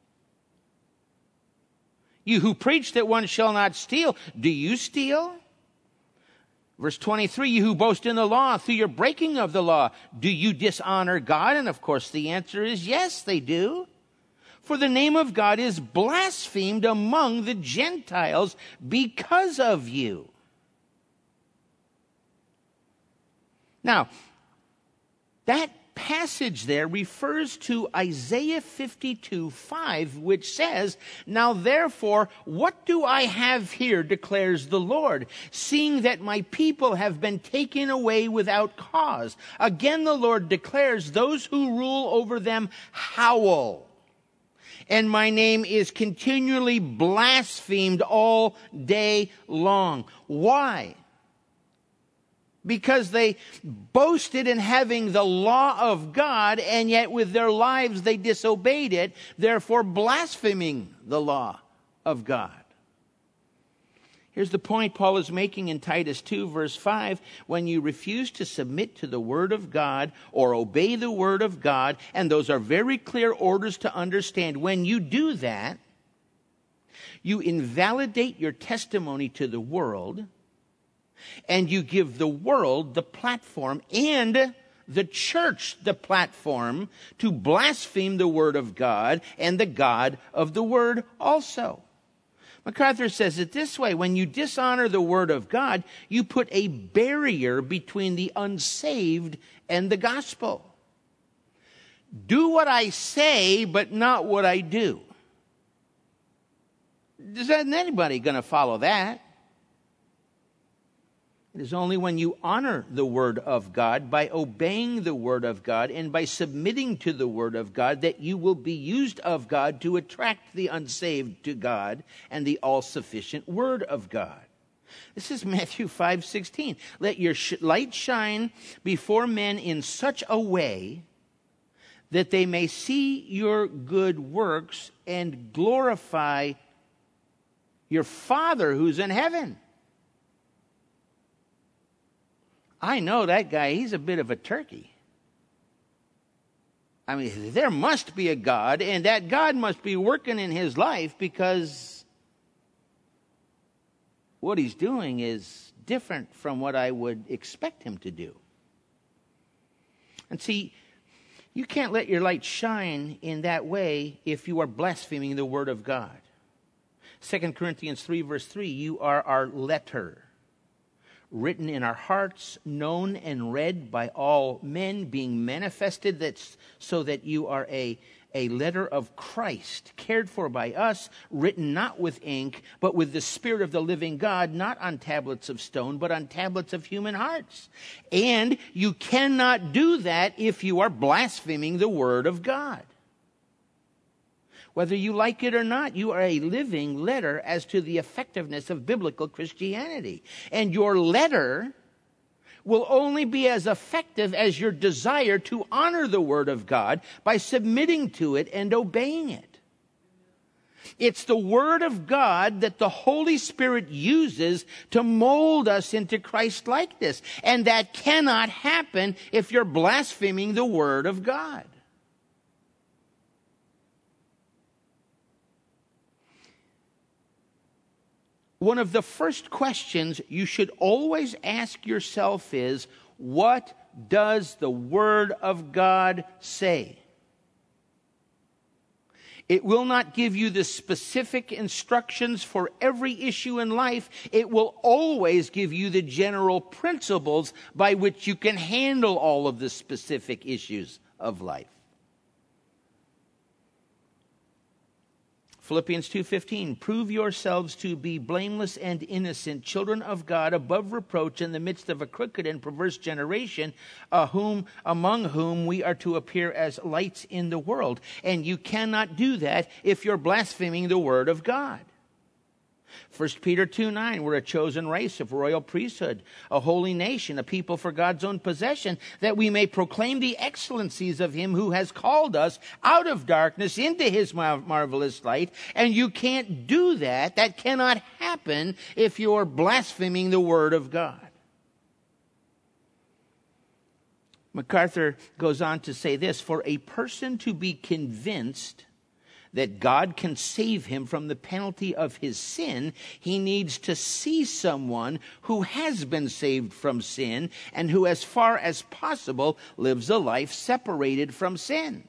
You who preach that one shall not steal, do you steal? Verse twenty-three, you who boast in the law, through your breaking of the law, do you dishonor God? And of course the answer is yes, they do. For the name of God is blasphemed among the Gentiles because of you. Now, that passage there refers to Isaiah fifty-two five, which says, now therefore, what do I have here, declares the Lord, seeing that my people have been taken away without cause. Again, the Lord declares, those who rule over them howl, and my name is continually blasphemed all day long. Why? because they boasted in having the law of God, and yet with their lives they disobeyed it, therefore blaspheming the law of God. Here's the point Paul is making in Titus two, verse five. When you refuse to submit to the word of God or obey the word of God, and those are very clear orders to understand, when you do that, you invalidate your testimony to the world, and you give the world the platform and the church the platform to blaspheme the word of God and the God of the word also. MacArthur says it this way: when you dishonor the word of God, you put a barrier between the unsaved and the gospel. Do what I say, but not what I do. Isn't anybody going to follow that? It is only when you honor the word of God, by obeying the word of God, and by submitting to the word of God, that you will be used of God to attract the unsaved to God and the all-sufficient word of God. This is Matthew five sixteen. Let your sh- light shine before men in such a way that they may see your good works and glorify your Father who's in heaven. I know that guy, he's a bit of a turkey. I mean, there must be a God, and that God must be working in his life, because what he's doing is different from what I would expect him to do. And see, you can't let your light shine in that way if you are blaspheming the word of God. Second Corinthians three, verse three, you are our letter, written in our hearts, known and read by all men, being manifested that's so that you are a, a letter of Christ, cared for by us, written not with ink, but with the Spirit of the living God, not on tablets of stone, but on tablets of human hearts. And you cannot do that if you are blaspheming the word of God. Whether you like it or not, you are a living letter as to the effectiveness of biblical Christianity. And your letter will only be as effective as your desire to honor the word of God by submitting to it and obeying it. It's the word of God that the Holy Spirit uses to mold us into Christ-likeness. And that cannot happen if you're blaspheming the word of God. One of the first questions you should always ask yourself is, what does the Word of God say? It will not give you the specific instructions for every issue in life. It will always give you the general principles by which you can handle all of the specific issues of life. Philippians two fifteen, prove yourselves to be blameless and innocent, children of God, above reproach in the midst of a crooked and perverse generation, uh, whom among whom we are to appear as lights in the world. And you cannot do that if you're blaspheming the word of God. First Peter two nine, we're a chosen race, of royal priesthood, a holy nation, a people for God's own possession, that we may proclaim the excellencies of him who has called us out of darkness into his mar- marvelous light. And you can't do that. That cannot happen if you're blaspheming the word of God. MacArthur goes on to say this: for a person to be convinced that God can save him from the penalty of his sin, he needs to see someone who has been saved from sin and who, as far as possible, lives a life separated from sin.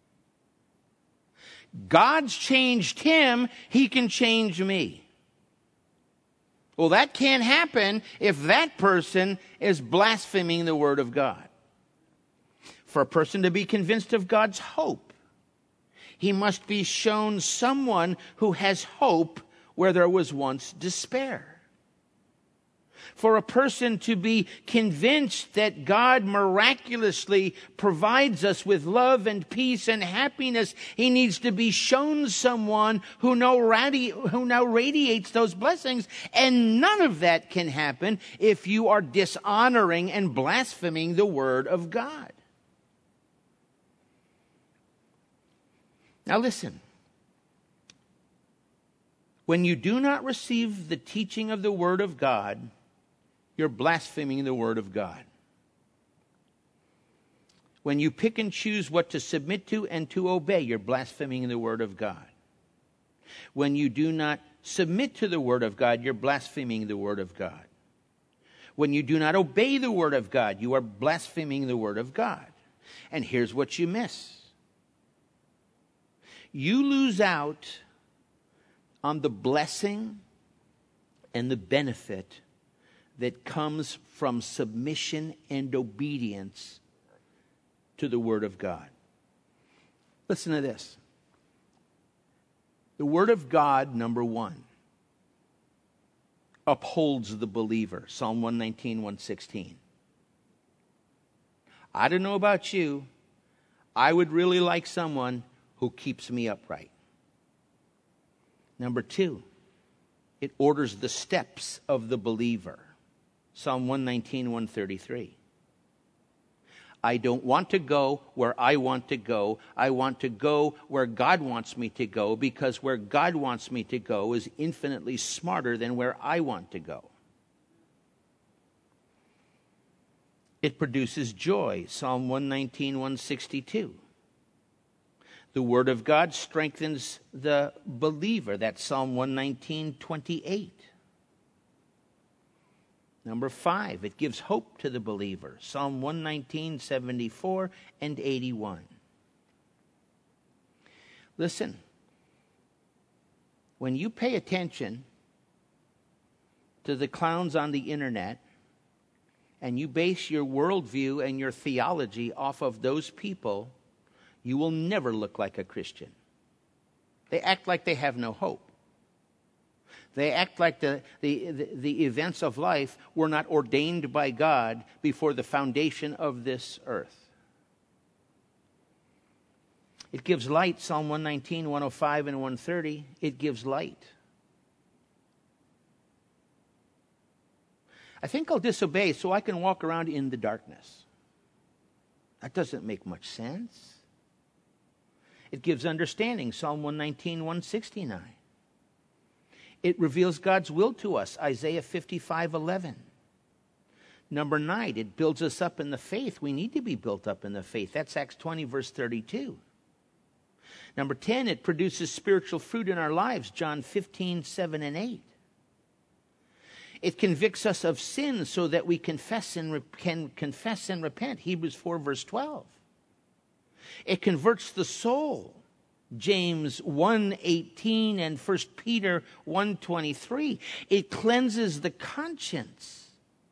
God's changed him, he can change me. Well, that can't happen if that person is blaspheming the word of God. For a person to be convinced of God's hope, he must be shown someone who has hope where there was once despair. For a person to be convinced that God miraculously provides us with love and peace and happiness, he needs to be shown someone who now, radi- who now radiates those blessings. And none of that can happen if you are dishonoring and blaspheming the Word of God. Now listen. When you do not receive the teaching of the Word of God, you're blaspheming the Word of God. When you pick and choose what to submit to and to obey, you're blaspheming the Word of God. When you do not submit to the Word of God, you're blaspheming the Word of God. When you do not obey the Word of God, you are blaspheming the Word of God. And here's what you miss. You lose out on the blessing and the benefit that comes from submission and obedience to the Word of God. Listen to this. The Word of God, number one, upholds the believer. Psalm one nineteen, one sixteen. I don't know about you. I would really like someone who keeps me upright. Number two, it orders the steps of the believer. Psalm one nineteen, one thirty-three. I don't want to go where I want to go. I want to go where God wants me to go, because where God wants me to go is infinitely smarter than where I want to go. It produces joy. Psalm one nineteen, one sixty-two. The Word of God strengthens the believer. That's Psalm one nineteen, twenty-eight. Number five, it gives hope to the believer. Psalm one nineteen, seventy-four and eighty-one. Listen, when you pay attention to the clowns on the internet and you base your worldview and your theology off of those people, you will never look like a Christian. They act like they have no hope. They act like the, the, the, the events of life were not ordained by God before the foundation of this earth. It gives light, Psalm one nineteen, one oh five, and one thirty. It gives light. I think I'll disobey so I can walk around in the darkness. That doesn't make much sense. It gives understanding, Psalm one nineteen, one sixty-nine. It reveals God's will to us, Isaiah fifty-five, eleven. Number nine, it builds us up in the faith. We need to be built up in the faith. That's Acts twenty, verse thirty-two. Number ten, it produces spiritual fruit in our lives, John fifteen, seven and eight. It convicts us of sin so that we confess and re- can confess and repent, Hebrews four, verse twelve. It converts the soul, James one eighteen and First Peter one twenty-three. It cleanses the conscience,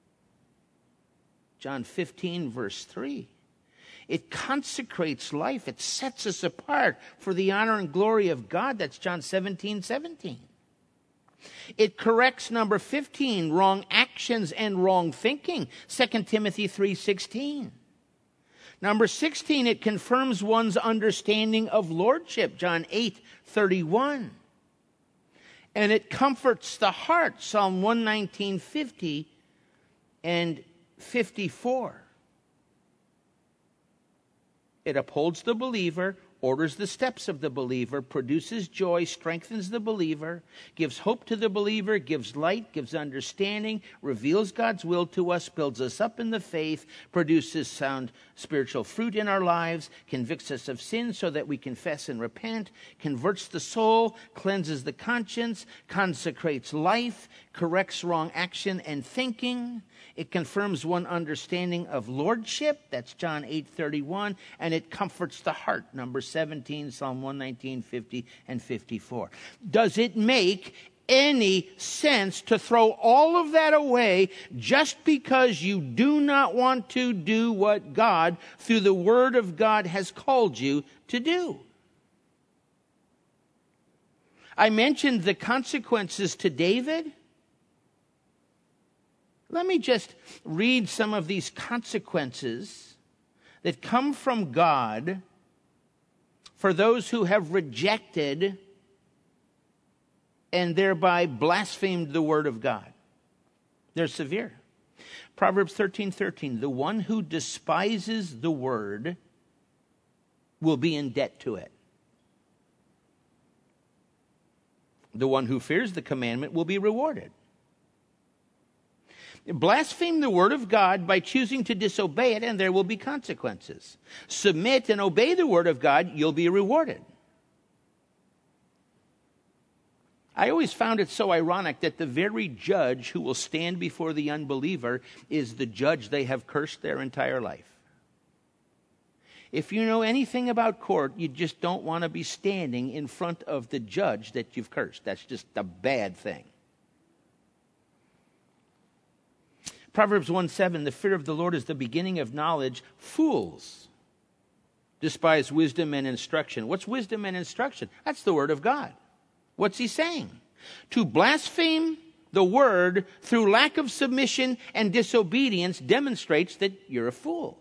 John fifteen, verse three. It consecrates life. It sets us apart for the honor and glory of God. That's John seventeen, seventeen. It corrects, number fifteen, wrong actions and wrong thinking, Second Timothy three sixteen. Number sixteen, it confirms one's understanding of lordship, John eight thirty-one. And it comforts the heart, Psalm one nineteen, fifty and fifty-four. It upholds the believer, orders the steps of the believer, produces joy, strengthens the believer, gives hope to the believer, gives light, gives understanding, reveals God's will to us, builds us up in the faith, produces sound spiritual fruit in our lives, convicts us of sin so that we confess and repent, converts the soul, cleanses the conscience, consecrates life, corrects wrong action and thinking. It confirms one understanding of lordship, that's John eight thirty-one, and it comforts the heart, number seventeen, Psalm one nineteen, fifty and fifty-four. Does it make any sense to throw all of that away just because you do not want to do what God, through the Word of God, has called you to do? I mentioned the consequences to David. Let me just read some of these consequences that come from God for those who have rejected and thereby blasphemed the word of God. They're severe. Proverbs thirteen thirteen, the one who despises the word will be in debt to it. The one who fears the commandment will be rewarded. Blaspheme the word of God by choosing to disobey it, and there will be consequences. Submit and obey the word of God, you'll be rewarded. I always found it so ironic that the very judge who will stand before the unbeliever is the judge they have cursed their entire life. If you know anything about court, you just don't want to be standing in front of the judge that you've cursed. That's just a bad thing. Proverbs one seven, the fear of the Lord is the beginning of knowledge. Fools despise wisdom and instruction. What's wisdom and instruction? That's the word of God. What's he saying? To blaspheme the word through lack of submission and disobedience demonstrates that you're a fool.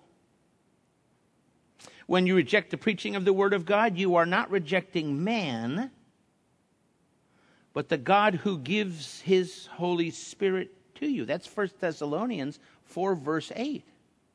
When you reject the preaching of the word of God, you are not rejecting man, but the God who gives his Holy Spirit to you. That's First Thessalonians four, verse eight.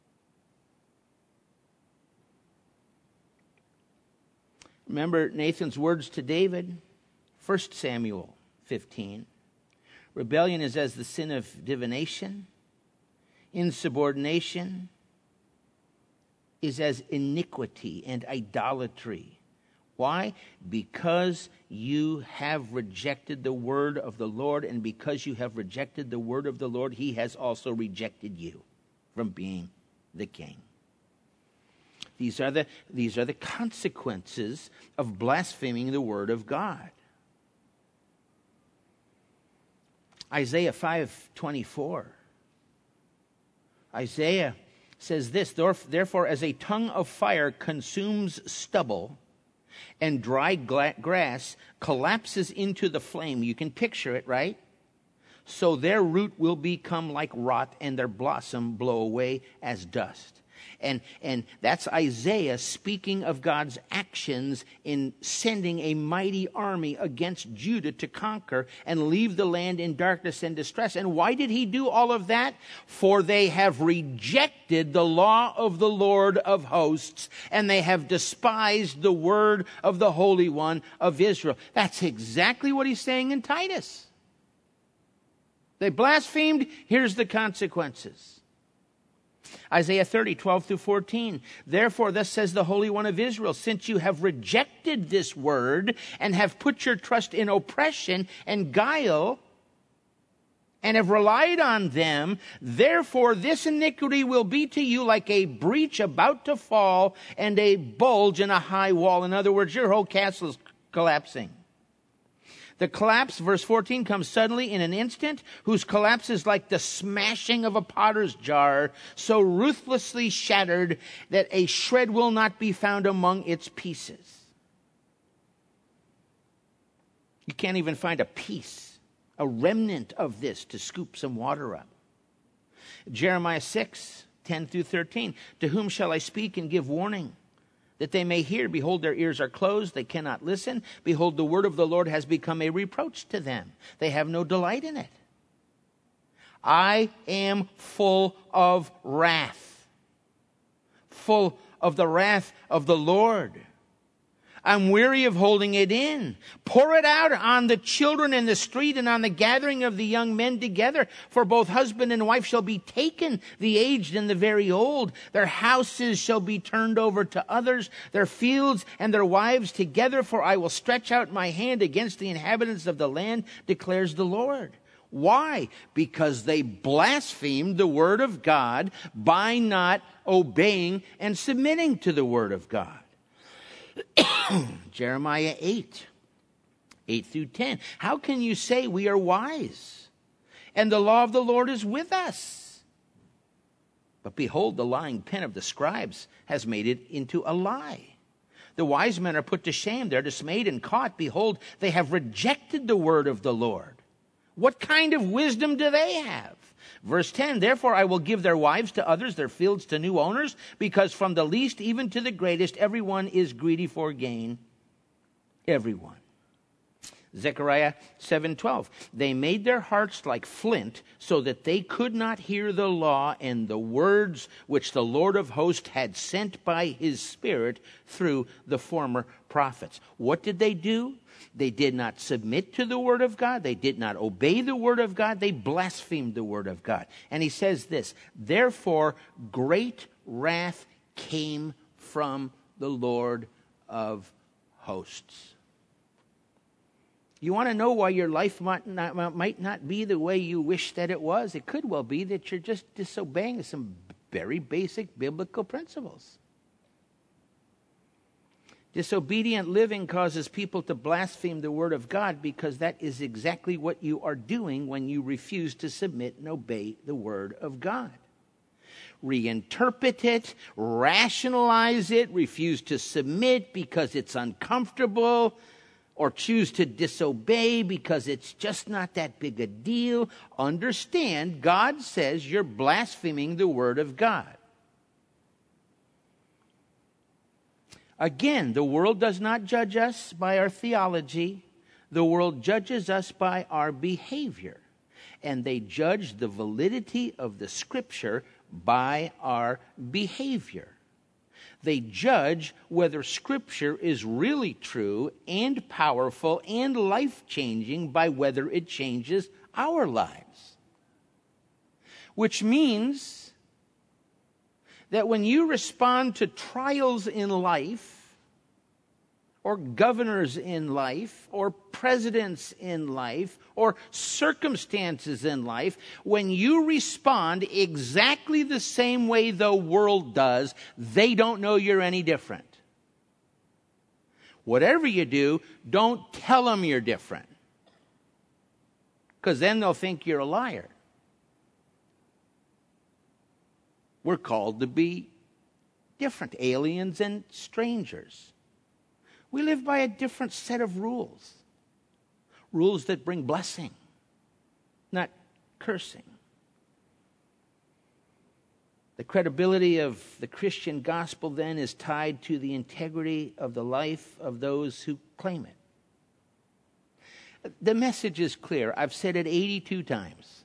Remember Nathan's words to David? First Samuel fifteen. Rebellion is as the sin of divination. Insubordination is as iniquity and idolatry. Why? Because you have rejected the word of the Lord, and because you have rejected the word of the Lord, he has also rejected you from being the king. These are the, these are the consequences of blaspheming the word of God. Isaiah five twenty-four. Isaiah says this, therefore as a tongue of fire consumes stubble and dry grass collapses into the flame. You can picture it, right? So their root will become like rot and their blossom blow away as dust. And, and that's Isaiah speaking of God's actions in sending a mighty army against Judah to conquer and leave the land in darkness and distress. And why did he do all of that? For they have rejected the law of the Lord of hosts, and they have despised the word of the Holy One of Israel. That's exactly what he's saying in Titus. They blasphemed, here's the consequences. Isaiah thirty, twelve through fourteen. Therefore, thus says the Holy One of Israel, since you have rejected this word and have put your trust in oppression and guile and have relied on them, therefore this iniquity will be to you like a breach about to fall and a bulge in a high wall. In other words, your whole castle is collapsing. The collapse, verse fourteen, comes suddenly in an instant, whose collapse is like the smashing of a potter's jar, so ruthlessly shattered that a shred will not be found among its pieces. You can't even find a piece, a remnant of this to scoop some water up. Jeremiah six, ten through thirteen. To whom shall I speak and give warning? That they may hear, behold, their ears are closed, they cannot listen. Behold, the word of the Lord has become a reproach to them. They have no delight in it. I am full of wrath, full of the wrath of the Lord. I'm weary of holding it in. Pour it out on the children in the street and on the gathering of the young men together. For both husband and wife shall be taken, the aged and the very old. Their houses shall be turned over to others, their fields and their wives together. For I will stretch out my hand against the inhabitants of the land, declares the Lord. Why? Because they blasphemed the word of God by not obeying and submitting to the word of God. Jeremiah eight, eight through ten. How can you say we are wise, and the law of the Lord is with us? But behold, the lying pen of the scribes has made it into a lie. The wise men are put to shame. They're dismayed and caught. Behold, they have rejected the word of the Lord. What kind of wisdom do they have? Verse ten, therefore I will give their wives to others, their fields to new owners, because from the least even to the greatest, everyone is greedy for gain. Everyone. Zechariah seven twelve, they made their hearts like flint so that they could not hear the law and the words which the Lord of hosts had sent by his Spirit through the former prophets. What did they do? They did not submit to the word of God. They did not obey the word of God. They blasphemed the word of God. And he says this, therefore great wrath came from the Lord of hosts. You want to know why your life might not, might not be the way you wish that it was? It could well be that you're just disobeying some very basic biblical principles. Disobedient living causes people to blaspheme the word of God because that is exactly what you are doing when you refuse to submit and obey the word of God. Reinterpret it, rationalize it, refuse to submit because it's uncomfortable, or choose to disobey because it's just not that big a deal. Understand, God says you're blaspheming the word of God. Again, the world does not judge us by our theology. The world judges us by our behavior. And they judge the validity of the Scripture by our behavior. They judge whether Scripture is really true and powerful and life-changing by whether it changes our lives. Which means that when you respond to trials in life, or governors in life, or presidents in life, or circumstances in life, when you respond exactly the same way the world does, they don't know you're any different. Whatever you do, don't tell them you're different, because then they'll think you're a liar. We're called to be different, aliens and strangers. We live by a different set of rules. Rules that bring blessing, not cursing. The credibility of the Christian gospel then is tied to the integrity of the life of those who claim it. The message is clear. I've said it eighty-two times.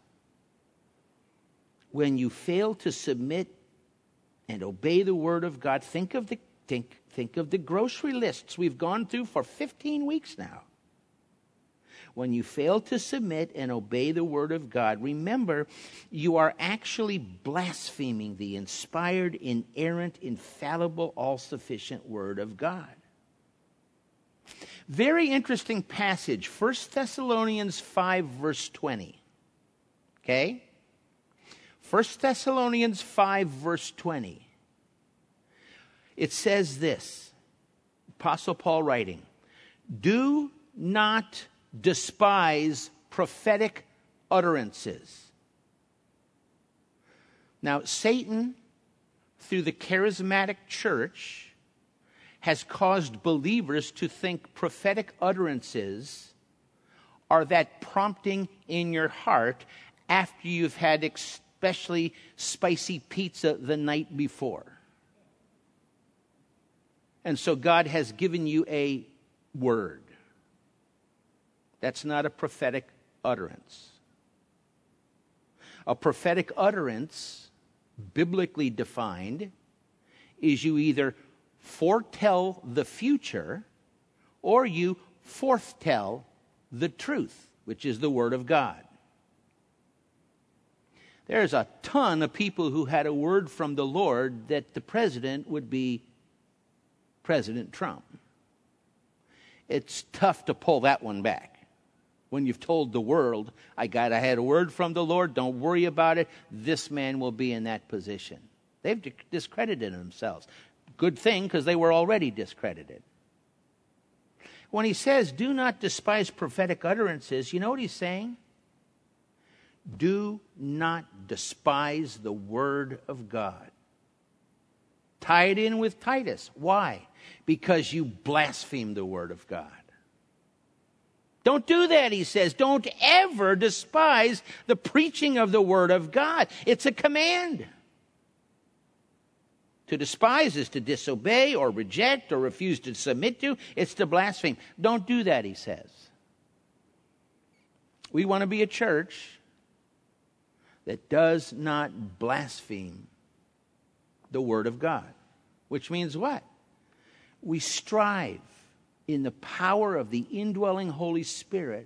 When you fail to submit and obey the word of God, think of the think Think of the grocery lists we've gone through for fifteen weeks now. When you fail to submit and obey the word of God, remember, you are actually blaspheming the inspired, inerrant, infallible, all-sufficient word of God. Very interesting passage, First Thessalonians five, verse twenty. Okay? First Thessalonians five, verse twenty. It says this, Apostle Paul writing, do not despise prophetic utterances. Now, Satan, through the charismatic church, has caused believers to think prophetic utterances are that prompting in your heart after you've had especially spicy pizza the night before. And so God has given you a word. That's not a prophetic utterance. A prophetic utterance, biblically defined, is you either foretell the future or you foretell the truth, which is the word of God. There's a ton of people who had a word from the Lord that the president would be President Trump. It's tough to pull that one back. When you've told the world, I got, I had a word from the Lord, don't worry about it, this man will be in that position. They've discredited themselves. Good thing, because they were already discredited. When he says, do not despise prophetic utterances, you know what he's saying? Do not despise the word of God. Tie it in with Titus. Why? Because you blaspheme the word of God. Don't do that, he says. Don't ever despise the preaching of the Word of God. It's a command. To despise is to disobey or reject or refuse to submit to. It's to blaspheme. Don't do that, he says. We want to be a church that does not blaspheme the Word of God. Which means what? We strive in the power of the indwelling Holy Spirit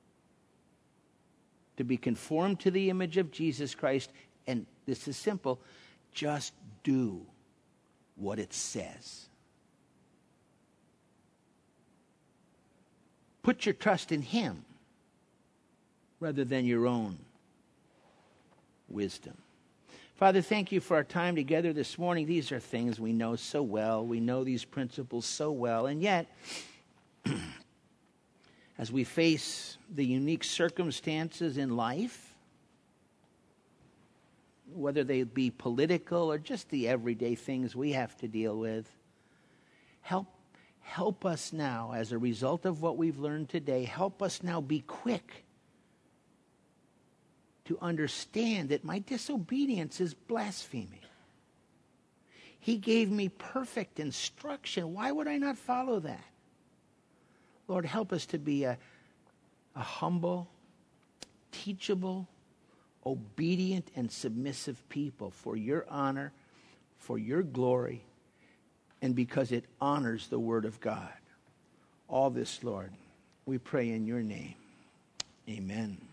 to be conformed to the image of Jesus Christ. And this is simple. Just do what it says. Put your trust in Him rather than your own wisdom. Father, thank you for our time together this morning. These are things we know so well. We know these principles so well. And yet, as we face the unique circumstances in life, whether they be political or just the everyday things we have to deal with, help, help us now, as a result of what we've learned today, help us now be quick to understand that my disobedience is blasphemy. He gave me perfect instruction. Why would I not follow that? Lord, help us to be a, a humble, teachable, obedient, and submissive people for your honor, for your glory, and because it honors the Word of God. All this, Lord, we pray in your name. Amen.